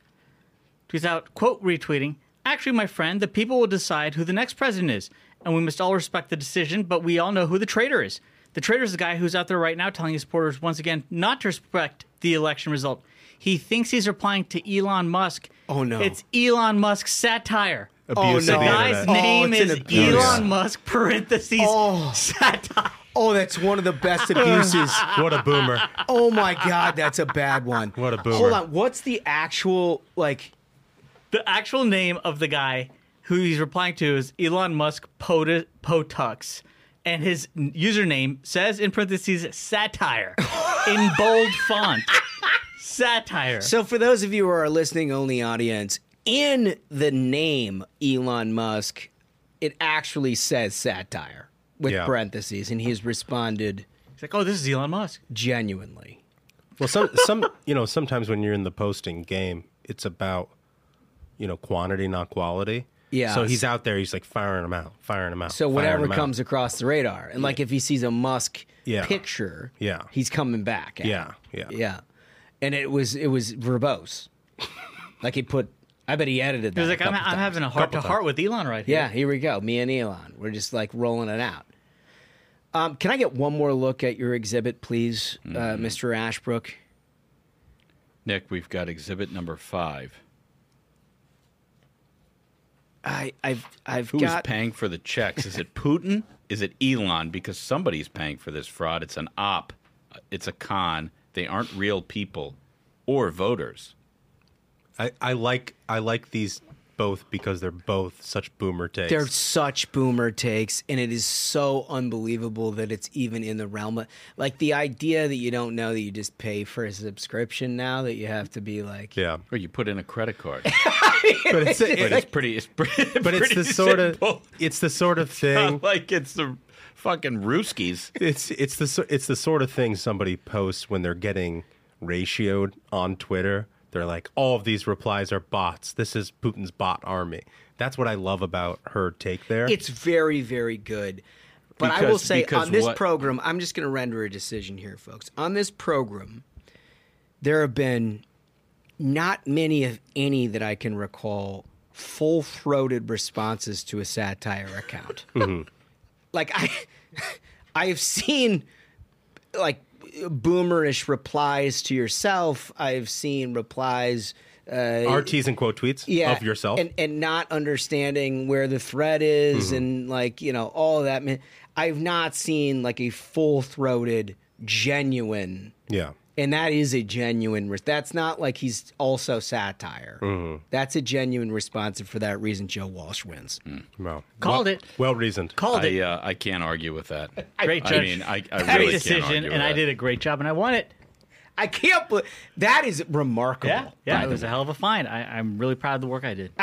tweets out, quote, retweeting, actually, my friend, the people will decide who the next president is, and we must all respect the decision, but we all know who the traitor is. The traitor is the guy who's out there right now telling his supporters, once again, not to respect the election result. He thinks he's replying to Elon Musk. Oh, no. It's Elon Musk satire. Abuse no. of The the guy's internet. name it's an is abuse. Elon Musk, parentheses, Oh. satire. Oh, that's one of the best abuses. What a boomer. Oh my God, that's a bad one. What a boomer. Hold on, what's the actual like? The actual name of the guy who he's replying to is Elon Musk Pot- Potux. And his username says in parentheses satire in bold font. Satire. So for those of you who are listening only audience, in the name Elon Musk, it actually says satire with Yeah. parentheses, and he's responded He's like, oh, this is Elon Musk. genuinely. Well, some some you know sometimes when you're in the posting game, it's about you know quantity, not quality. Yeah. So he's out there. He's like firing them out, firing them out. So firing whatever 'em out. comes across the radar, and like if he sees a Musk Yeah. picture, Yeah. he's coming back. At Yeah, it. yeah. yeah. And it was it was verbose. Like he put, I bet he edited that. He was a like, I'm, couple I'm times. having a heart to heart with Elon right here. Yeah, here we go. Me and Elon. We're just like rolling it out. Um, can I get one more look at your exhibit, please, uh, Mm-hmm. Mister Ashbrook? Nick, we've got exhibit number five. I, I've, I've Who's got. paying for the checks? Is it Putin? Is it Elon? Because somebody's paying for this fraud. It's an op. It's a con. They aren't real people or voters. I, I like I like these both because they're both such boomer takes. They're such boomer takes, and it is so unbelievable that it's even in the realm of like the idea that you don't know that you just pay for a subscription now that you have to be like, yeah, Or you put in a credit card. but it's But it's pretty. It's pretty. but it's the sort of simple. it's the sort of thing. like it's the fucking Ruskies. It's it's the so- it's the sort of thing somebody posts when they're getting ratioed on Twitter. They're like, all of these replies are bots. This is Putin's bot army. That's what I love about her take there. it's very, very good. But I Because- will say because on this what- program, I'm just going to render a decision here, folks. On this program, there have been not many, if any, that I can recall full-throated responses to a satire account. Like I, I have seen like boomerish replies to yourself. I've seen replies. Uh, R Ts and quote tweets yeah, of yourself. and and not understanding where the thread is, Mm-hmm. and like you know all of that. Man, I've not seen like a full throated, genuine, yeah. and that is a genuine. Res- that's not like he's also satire. Mm-hmm. That's a genuine response, and for that reason, Joe Walsh wins. Well, Called well, it. Well reasoned. Called it. I uh, I can't argue with that. Great I judge. mean, I, I Great really can't decision, argue and with I that. did a great job, and I won it. I can't believe that is remarkable. Yeah, yeah, by it the was a hell of a find. I, I'm really proud of the work I did.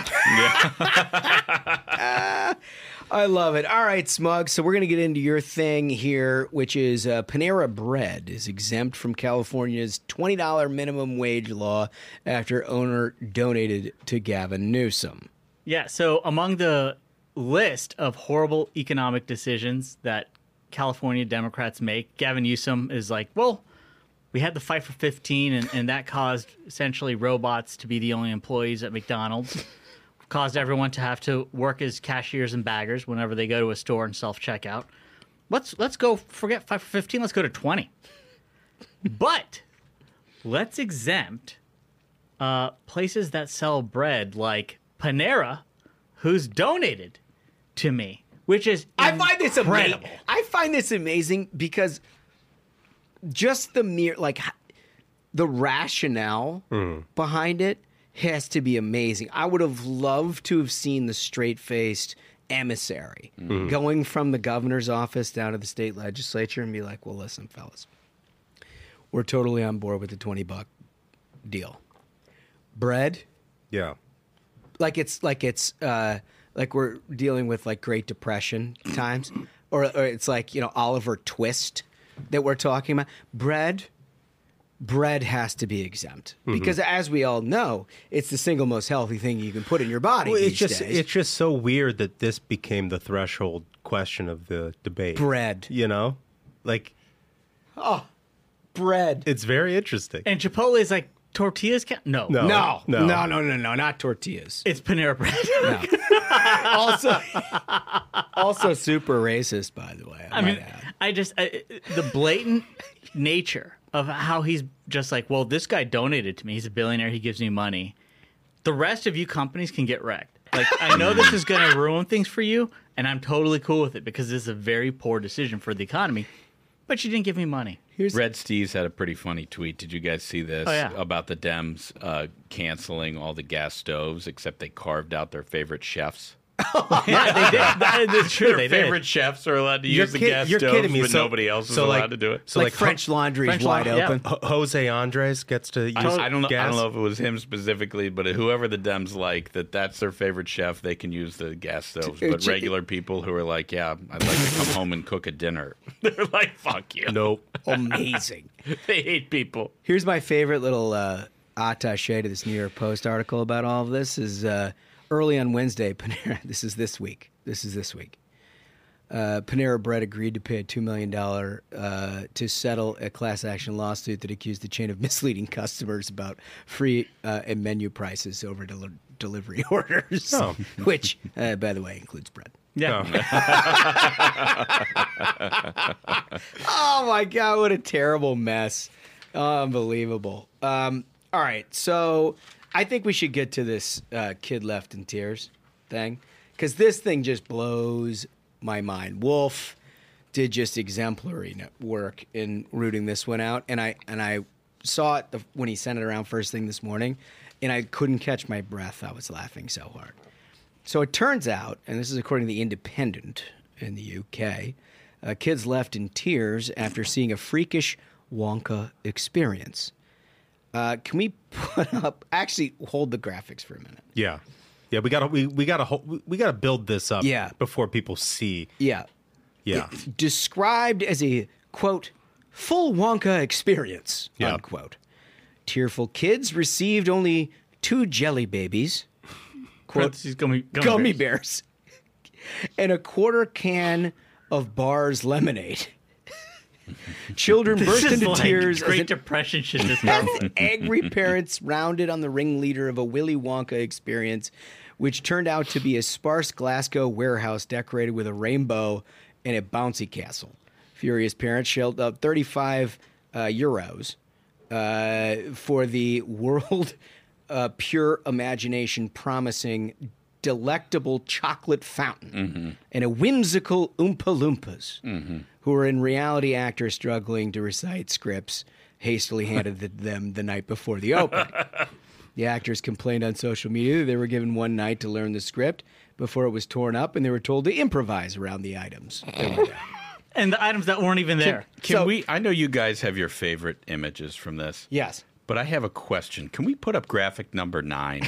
I love it. All right, Smug. So we're going to get into your thing here, which is uh, Panera Bread is exempt from California's twenty dollars minimum wage law after owner donated to Gavin Newsom. Yeah, so among the list of horrible economic decisions that California Democrats make, Gavin Newsom is like, well, we had the fight for fifteen, and, and that caused essentially robots to be the only employees at McDonald's. Caused everyone to have to work as cashiers and baggers whenever they go to a store and self-checkout. Let's let's go, forget five for fifteen, let's go to twenty. But let's exempt uh, places that sell bread like Panera, who's donated to me, which is I find this amazing. incredible. I find this amazing because just the mere like h- the rationale behind it has to be amazing. I would have loved to have seen the straight-faced emissary going from the governor's office down to the state legislature and be like, "Well, listen, fellas, we're totally on board with the twenty buck deal. Bread, Yeah. like it's like it's uh, like we're dealing with like Great Depression times, or, or it's like you know Oliver Twist that we're talking about. Bread, bread has to be exempt because, as we all know, it's the single most healthy thing you can put in your body. Well, it's these just days. it's just so weird that this became the threshold question of the debate. Bread, You know? Like bread. it's very interesting. And Chipotle is like, tortillas count? No. No. No, no. no, no, no, no, not tortillas. It's Panera Bread. also, also super racist, by the way. I, I mean, might add. I just, I, the blatant nature of how he's just like, well, this guy donated to me. He's a billionaire. He gives me money. The rest of you companies can get wrecked. Like, I know this is going to ruin things for you, and I'm totally cool with it because this is a very poor decision for the economy. But you didn't give me money. Here's Red Steez had a pretty funny tweet. Did you guys see this? Oh, yeah. About the Dems uh, canceling all the gas stoves, except they carved out their favorite chefs. Yeah, they did. That is true. Their They favorite did. chefs are allowed to You're use the kid- gas you're stoves, kidding me. but So- nobody else is so, allowed like- to do it. So like, like French laundry is French wide laundry, yeah. open. Ho- Jose Andres gets to use I, I don't know. gas. I don't know if it was him specifically, but whoever the Dems like, that that's their favorite chef. They can use the gas stoves. Uh, But ch- regular people who are like, "Yeah, I'd like to come home and cook a dinner," they're like, "Fuck you." Nope. Amazing. They hate people. Here's my favorite little uh, attaché to this New York Post article about all of this is uh, early on Wednesday, Panera, this is this week. This is this week. Uh, Panera Bread agreed to pay two million dollars uh, to settle a class action lawsuit that accused the chain of misleading customers about free uh, and menu prices over del- delivery orders, Oh. which, uh, by the way, includes bread. Yeah. Oh my God, what a terrible mess. Unbelievable. Um, all right, so I think we should get to this uh, kid left in tears thing, because this thing just blows my mind. Wolf did just exemplary work in rooting this one out, and I and I saw it the, when he sent it around first thing this morning, and I couldn't catch my breath. I was laughing so hard. So it turns out, and this is according to The Independent in the U K, uh, kids left in tears after seeing a freakish Wonka experience. Uh, can we put up? Actually, hold the graphics for a minute. Yeah, yeah. We gotta we, we gotta ho- we gotta build this up. Yeah. Before people see. Yeah. Yeah. Described as a, quote, full Wonka experience, Yeah. unquote. Tearful kids received only two jelly babies, quote, Parentheses, gummy, gummy, gummy bears. bears, and a quarter can of Bar's lemonade. Children This burst is into like tears as Great an- Depression shit just as happened. angry parents rounded on the ringleader of a Willy Wonka experience, which turned out to be a sparse Glasgow warehouse decorated with a rainbow and a bouncy castle. Furious parents shelled out thirty-five uh, euros uh, for the world uh, pure imagination promising delectable chocolate fountain and a whimsical Oompa Loompas who were in reality actors struggling to recite scripts hastily handed to them the night before the opening. The actors complained on social media that they were given one night to learn the script before it was torn up, and they were told to improvise around the items. that were there. And the items that weren't even there. Can So- we? I know you guys have your favorite images from this. Yes. But I have a question. Can we put up graphic number nine?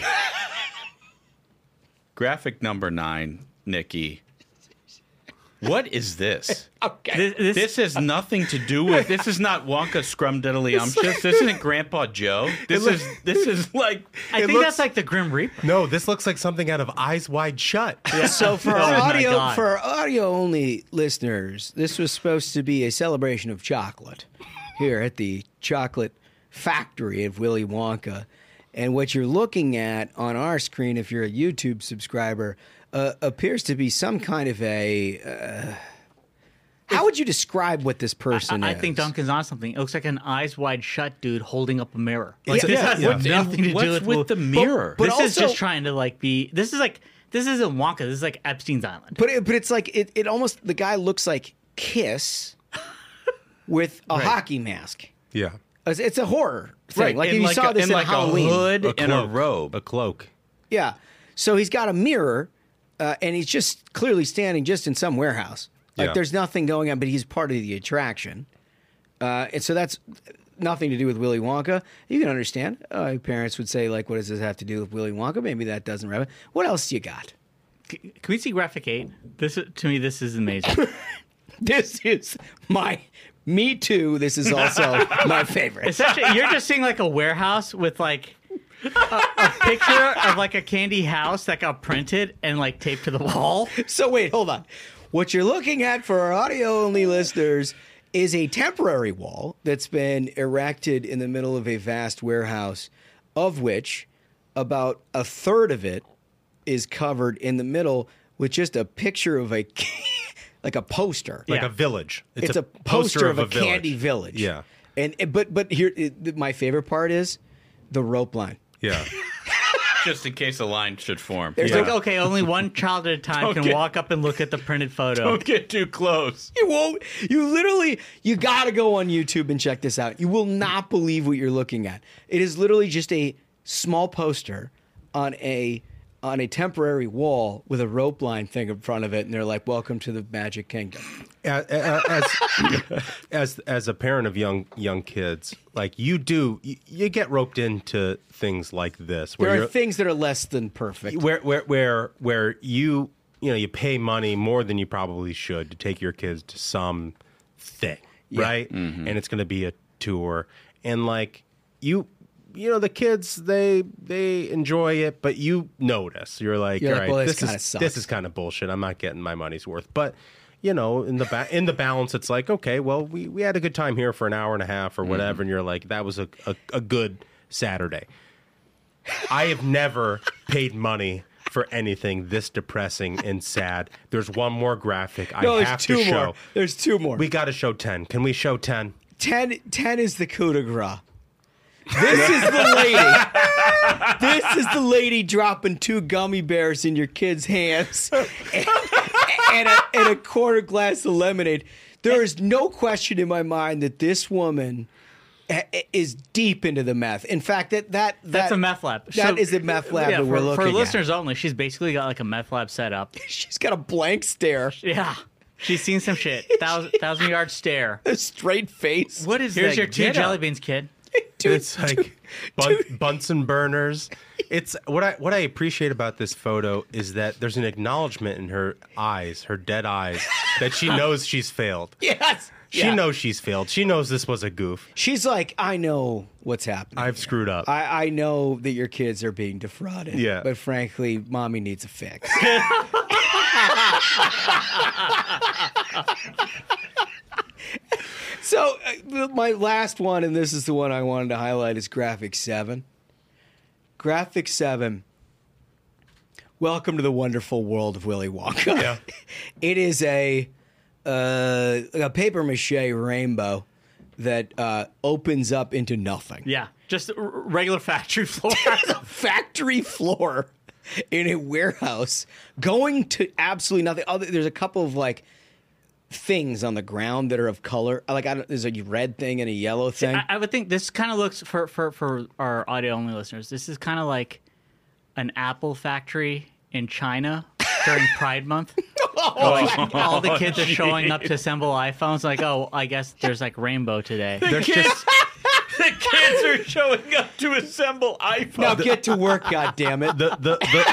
Graphic number nine, Nikki. What is this? Okay. This, this, This has nothing to do with. This is not Wonka Scrumdiddlyumptious. This isn't Grandpa Joe. This is. This is like. I it think looks- that's like the Grim Reaper. No, this looks like something out of Eyes Wide Shut. So for Oh our my audio God. for our audio only listeners, this was supposed to be a celebration of chocolate here at the chocolate factory of Willy Wonka. And what you're looking at on our screen, if you're a YouTube subscriber, uh, appears to be some kind of a. Uh, how would you describe what this person I, I is? think Duncan's on something. It looks like an eyes wide shut dude holding up a mirror. Like Yeah, this yeah, has yeah. nothing to What's do with, with the mirror? But this is also- just trying to like be. This is like this isn't Wonka. This is like Epstein's Island. But it, but it's like it, it almost the guy looks like Kiss with a hockey mask. Yeah. It's, it's a horror thing. Like in if you like saw a, this in in like Halloween. a hood A and a cloak. robe. A cloak. Yeah. So he's got a mirror, uh, and he's just clearly standing just in some warehouse. Like Yeah. there's nothing going on, but he's part of the attraction. Uh, and so that's nothing to do with Willy Wonka. You can understand. Uh, parents would say, like, what does this have to do with Willy Wonka? Maybe that doesn't relevant. What else you got? C- Can we see graphic eight? This is- to me, this is amazing. This is my. Me too. This is also my favorite. Essentially, you're just seeing like a warehouse with like a, a picture of like a candy house that got printed and like taped to the wall. So wait, hold on. What you're looking at for our audio-only listeners is a temporary wall that's been erected in the middle of a vast warehouse, of which about a third of it is covered in the middle with just a picture of a like a poster. Like Yeah. a village. It's, a, poster, of, a, candy village. Yeah. And but but here, it, my favorite part is the rope line. Yeah. Just in case a line should form. There's It's like, like, okay, only one child at a time Don't can get- walk up and look at the printed photo. Don't get too close. you won't. You literally. You got to go on YouTube and check this out. You will not believe what you're looking at. It is literally just a small poster on a on a temporary wall with a rope line thing in front of it, and they're like, "Welcome to the Magic Kingdom." as, as as as a parent of young young kids, like you do, you, you get roped into things like this. Where There are you're, things that are less than perfect. where where where where you you know you pay money more than you probably should to take your kids to some thing, Yeah. right? And it's going to be a tour, and like you. You know, the kids, they they enjoy it, but you notice. You're like, You're all like, right, well, this this kinda is sucks. this is kind of bullshit. I'm not getting my money's worth. But you know, in the ba- in the balance, it's like, okay, well, we, we had a good time here for an hour and a half or whatever, and you're like, that was a, a, a good Saturday. I have never paid money for anything this depressing and sad. There's one more graphic I no, there's have two to show. more. There's two more. We got to show ten. Can we show ten? ten, ten is the coup de grace. This is the lady. This is the lady dropping two gummy bears in your kid's hands and, and, a, and a quarter glass of lemonade. There is no question in my mind that this woman a- is deep into the meth. In fact, that that, that That's a meth lab. That is a meth lab yeah, that for, we're looking for at. listeners only, she's basically got like a meth lab set up. She's got a blank stare, Yeah. She's seen some shit. Thousand, thousand yard stare. a straight face. What is Here's that your two getup? jelly beans, kid. Dude, It's like bun- Bunsen burners. It's what I what I appreciate about this photo is that there's an acknowledgement in her eyes, her dead eyes, that she knows she's failed. yes. She Yeah. knows she's failed. She knows this was a goof. She's like, I know what's happening. I've screwed up. I, I know that your kids are being defrauded. Yeah. But frankly, mommy needs a fix. So, uh, my last one, and this is the one I wanted to highlight, is Graphic seven. Graphic seven. Welcome to the wonderful world of Willy Wonka. Yeah. It is a uh, a paper mache rainbow that uh, opens up into nothing. Yeah. Just a r- regular factory floor. Factory floor in a warehouse going to absolutely nothing. Other, there's a couple of like things on the ground that are of color. Like I don't, there's a red thing and a yellow thing. I, I would think this kind of looks, for, for, for our audio only listeners, this is kind of like an Apple factory in China during Pride Month. Like, all the kids are showing up to assemble iPhones. Like, oh, I guess there's like rainbow today. There's just The kids are showing up to assemble iPhones. Now get to work, goddammit. the the the,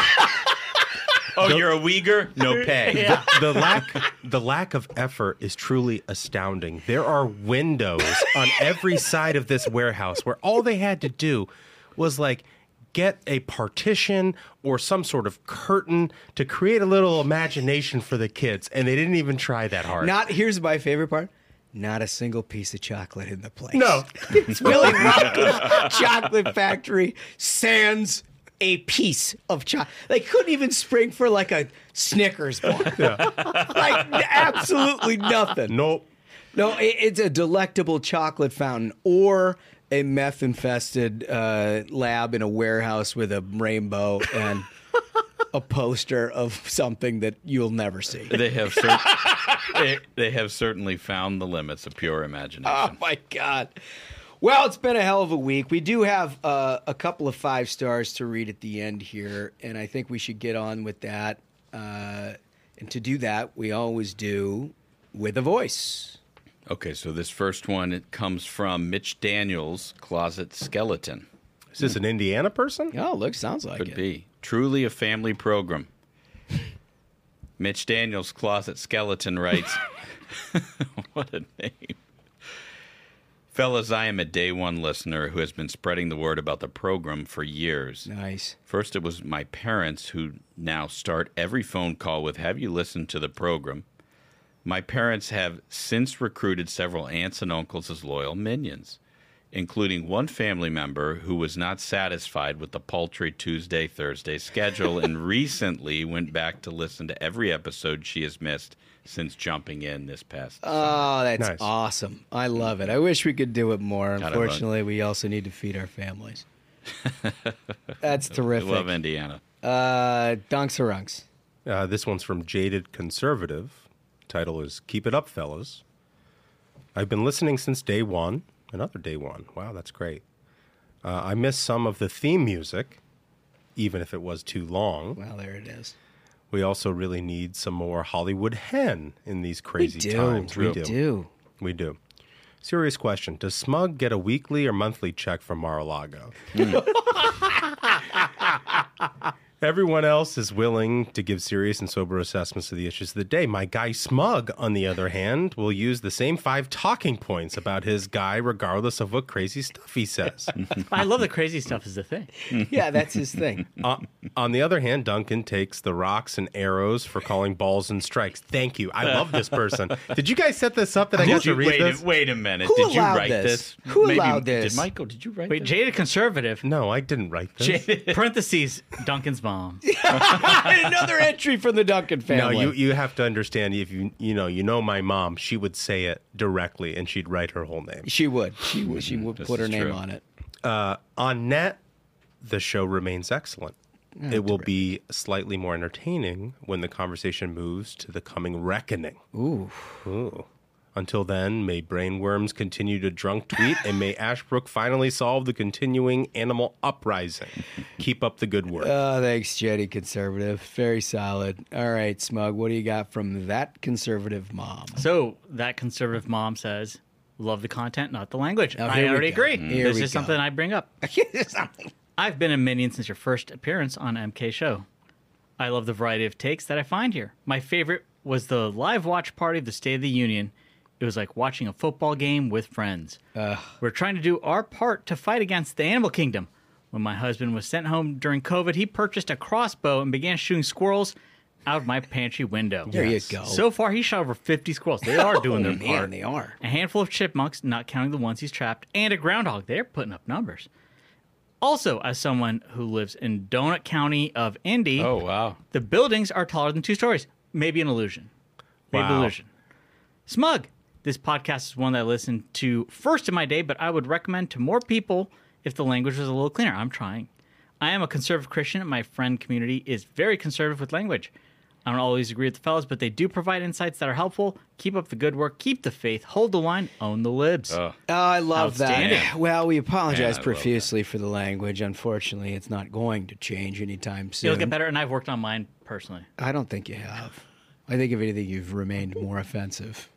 oh, you're a Uyghur? No pay. the lack the lack of effort is truly astounding. There are windows on every side of this warehouse where all they had to do was like get a partition or some sort of curtain to create a little imagination for the kids, and they didn't even try that hard. Not here's my favorite part. Not a single piece of chocolate in the place. No. It's Willy Wonka's chocolate factory sans a piece of chocolate. They couldn't even spring for like a Snickers bar. Like absolutely nothing. Nope. No, it, it's a delectable chocolate fountain or a meth-infested uh, lab in a warehouse with a rainbow and a poster of something that you'll never see. They have cer- they, they have certainly found the limits of pure imagination. Oh my God. Well, it's been a hell of a week. We do have uh, a couple of five stars to read at the end here, and I think we should get on with that. Uh, and to do that, we always do with a voice. Okay, so this first one, it comes from Mitch Daniels, Closet Skeleton. Is this an Indiana person? Oh, look, sounds like Could it. be. Truly a family program. Mitch Daniels, Closet Skeleton writes, what a name. Fellas, I am a day one listener who has been spreading the word about the program for years. Nice. First, it was my parents who now start every phone call with, have you listened to the program? My parents have since recruited several aunts and uncles as loyal minions. including one family member who was not satisfied with the paltry Tuesday, Thursday schedule and recently went back to listen to every episode she has missed since jumping in this past summer. Oh, that's Nice. awesome. I love it. I wish we could do it more. God, I love it. Unfortunately, we also need to feed our families. That's I terrific. love Indiana. Uh, Dunks or Runks? Uh, this one's from Jaded Conservative. Title is Keep It Up, Fellas. I've been listening since day one. Another day one. Wow, that's great. Uh, I missed some of the theme music, even if it was too long. Well, there it is. We also really need some more Hollywood hen in these crazy we do. times. We do. We do. Serious question. Does Smug get a weekly or monthly check from Mar-a-Lago? Everyone else is willing to give serious and sober assessments of the issues of the day. My guy Smug, on the other hand, will use the same five talking points about his guy regardless of what crazy stuff he says. I love the crazy stuff is the thing. Yeah, that's his thing. Uh, on the other hand, Duncan takes the rocks and arrows for calling balls and strikes. Thank you. I love this person. Did you guys set this up that I got Did to you, read wait, this? A, wait a minute. Who did you allowed write this? this? Who allowed this? Did Michael, did you write Wait, this? jaded conservative. No, I didn't write this. Parentheses, Duncan's mom. Another entry from the Duncan No, family. you you have to understand. If you you know you know my mom, she would say it directly, and she'd write her whole name. She would. She would. She would This put her is name true. on it. Uh, on net, the show remains excellent. Oh, it will be slightly more entertaining when the conversation moves to the coming reckoning. Ooh. Ooh. Until then, may brainworms continue to drunk tweet, and may Ashbrook finally solve the continuing animal uprising. Keep up the good work. Oh, thanks, Jetty Conservative. Very solid. All right, Smug, what do you got from that conservative mom? So that conservative mom says, love the content, not the language. Oh, I here we already go. agree. Here This we is go. something I bring up. I've been a minion since your first appearance on M K Show. I love the variety of takes that I find here. My favorite was the live watch party of the State of the Union. It was like watching a football game with friends. We're trying to do our part to fight against the animal kingdom. When my husband was sent home during COVID, he purchased a crossbow and began shooting squirrels out of my pantry window. There you go. So far, he shot over fifty squirrels. They are doing their Man, part. they are. A handful of chipmunks, not counting the ones he's trapped, and a groundhog. They're putting up numbers. Also, as someone who lives in Donut County of Indy, Oh, wow. the buildings are taller than two stories. Maybe an illusion. Maybe an Wow. illusion. Smug. This podcast is one that I listened to first in my day, but I would recommend to more people if the language was a little cleaner. I'm trying. I am a conservative Christian, and my friend community is very conservative with language. I don't always agree with the fellas, but they do provide insights that are helpful. Keep up the good work. Keep the faith. Hold the line. Own the libs. Oh, Oh, I love Outstanding. that. Well, we apologize Man, I love profusely for the language. Unfortunately, it's not going to change anytime soon. It'll get better, and I've worked on mine personally. I don't think you have. I think, if anything, you've remained more offensive.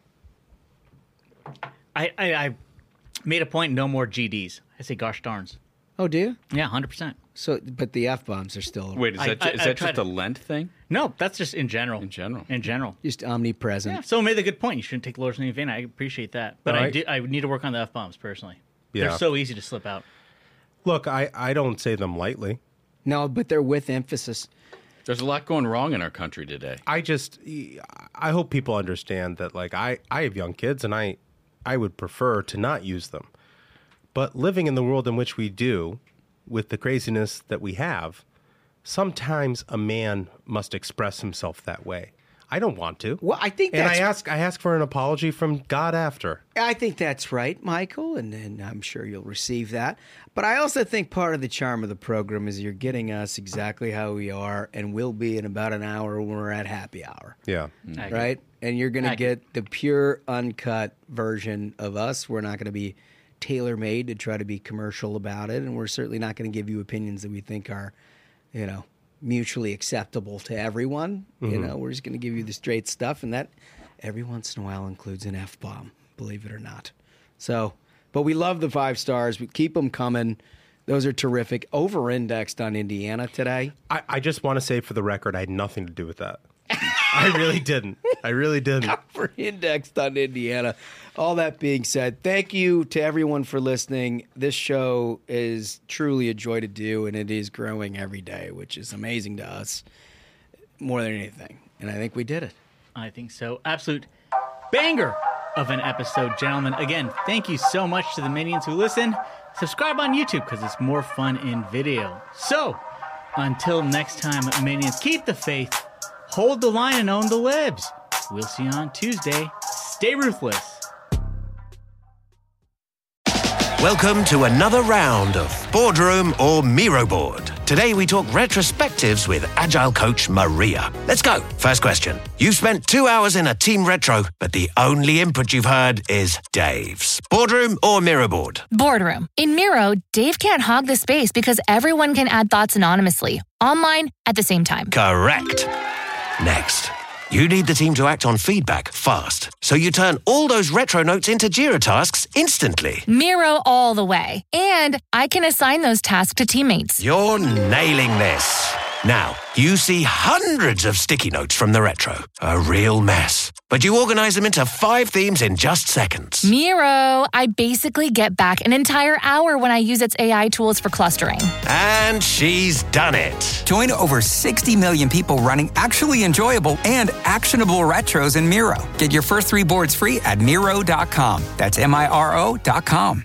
I, I, I made a point, no more G Ds. I say gosh darns. Oh, do you? Yeah, one hundred percent. So, but the F bombs are still wait, is I- that, I- is I that tried just a to- Lent thing? No, that's just in general. In general. In general. just omnipresent. Yeah, someone made a good point. You shouldn't take the Lord's name in vain. I appreciate that. But I, Right. do, I need to work on the F bombs personally. Yeah. They're so easy to slip out. Look, I, I don't say them lightly. No, but they're with emphasis. There's a lot going wrong in our country today. I just I hope people understand that like I, I have young kids and I I would prefer to not use them. But living in the world in which we do, with the craziness that we have, sometimes a man must express himself that way. I don't want to. Well, I think and I that's ask I ask for an apology from God after. I think that's right, Michael, and, and I'm sure you'll receive that. But I also think part of the charm of the program is you're getting us exactly how we are and will be in about an hour when we're at happy hour, Yeah. Accurate. right? And you're going to Accurate. get the pure, uncut version of us. We're not going to be tailor-made to try to be commercial about it, and we're certainly not going to give you opinions that we think are, you know, mutually acceptable to everyone. You know, we're just going to give you the straight stuff, and that every once in a while includes an F-bomb, believe it or not. So, but we love the five stars. We keep them coming. Those are terrific. Over-indexed on Indiana today. I, I just want to say for the record, I had nothing to do with that. I really didn't. I really didn't. Over-indexed on Indiana. All that being said, thank you to everyone for listening. This show is truly a joy to do, and it is growing every day, which is amazing to us more than anything. And I think we did it. I think so. Absolute banger of an episode, gentlemen. Again, thank you so much to the minions who listen. Subscribe on YouTube because it's more fun in video. So, until next time, minions, keep the faith, hold the line, and own the libs. We'll see you on Tuesday. Stay ruthless. Welcome to another round of Boardroom or Miro Board. Today we talk retrospectives with Agile coach Maria. Let's go. First question. You've spent two hours in a team retro, but the only input you've heard is Dave's. Boardroom or Miro Board? Boardroom. In Miro, Dave can't hog the space because everyone can add thoughts anonymously, online, at the same time. Correct. Next. You need the team to act on feedback fast, so you turn all those retro notes into Jira tasks instantly. Miro all the way. And I can assign those tasks to teammates. You're nailing this. Now, you see hundreds of sticky notes from the retro. A real mess. But you organize them into five themes in just seconds. Miro, I basically get back an entire hour when I use its A I tools for clustering. And she's done it. Join over sixty million people running actually enjoyable and actionable retros in Miro. Get your first three boards free at Miro dot com. That's M I R O dot com.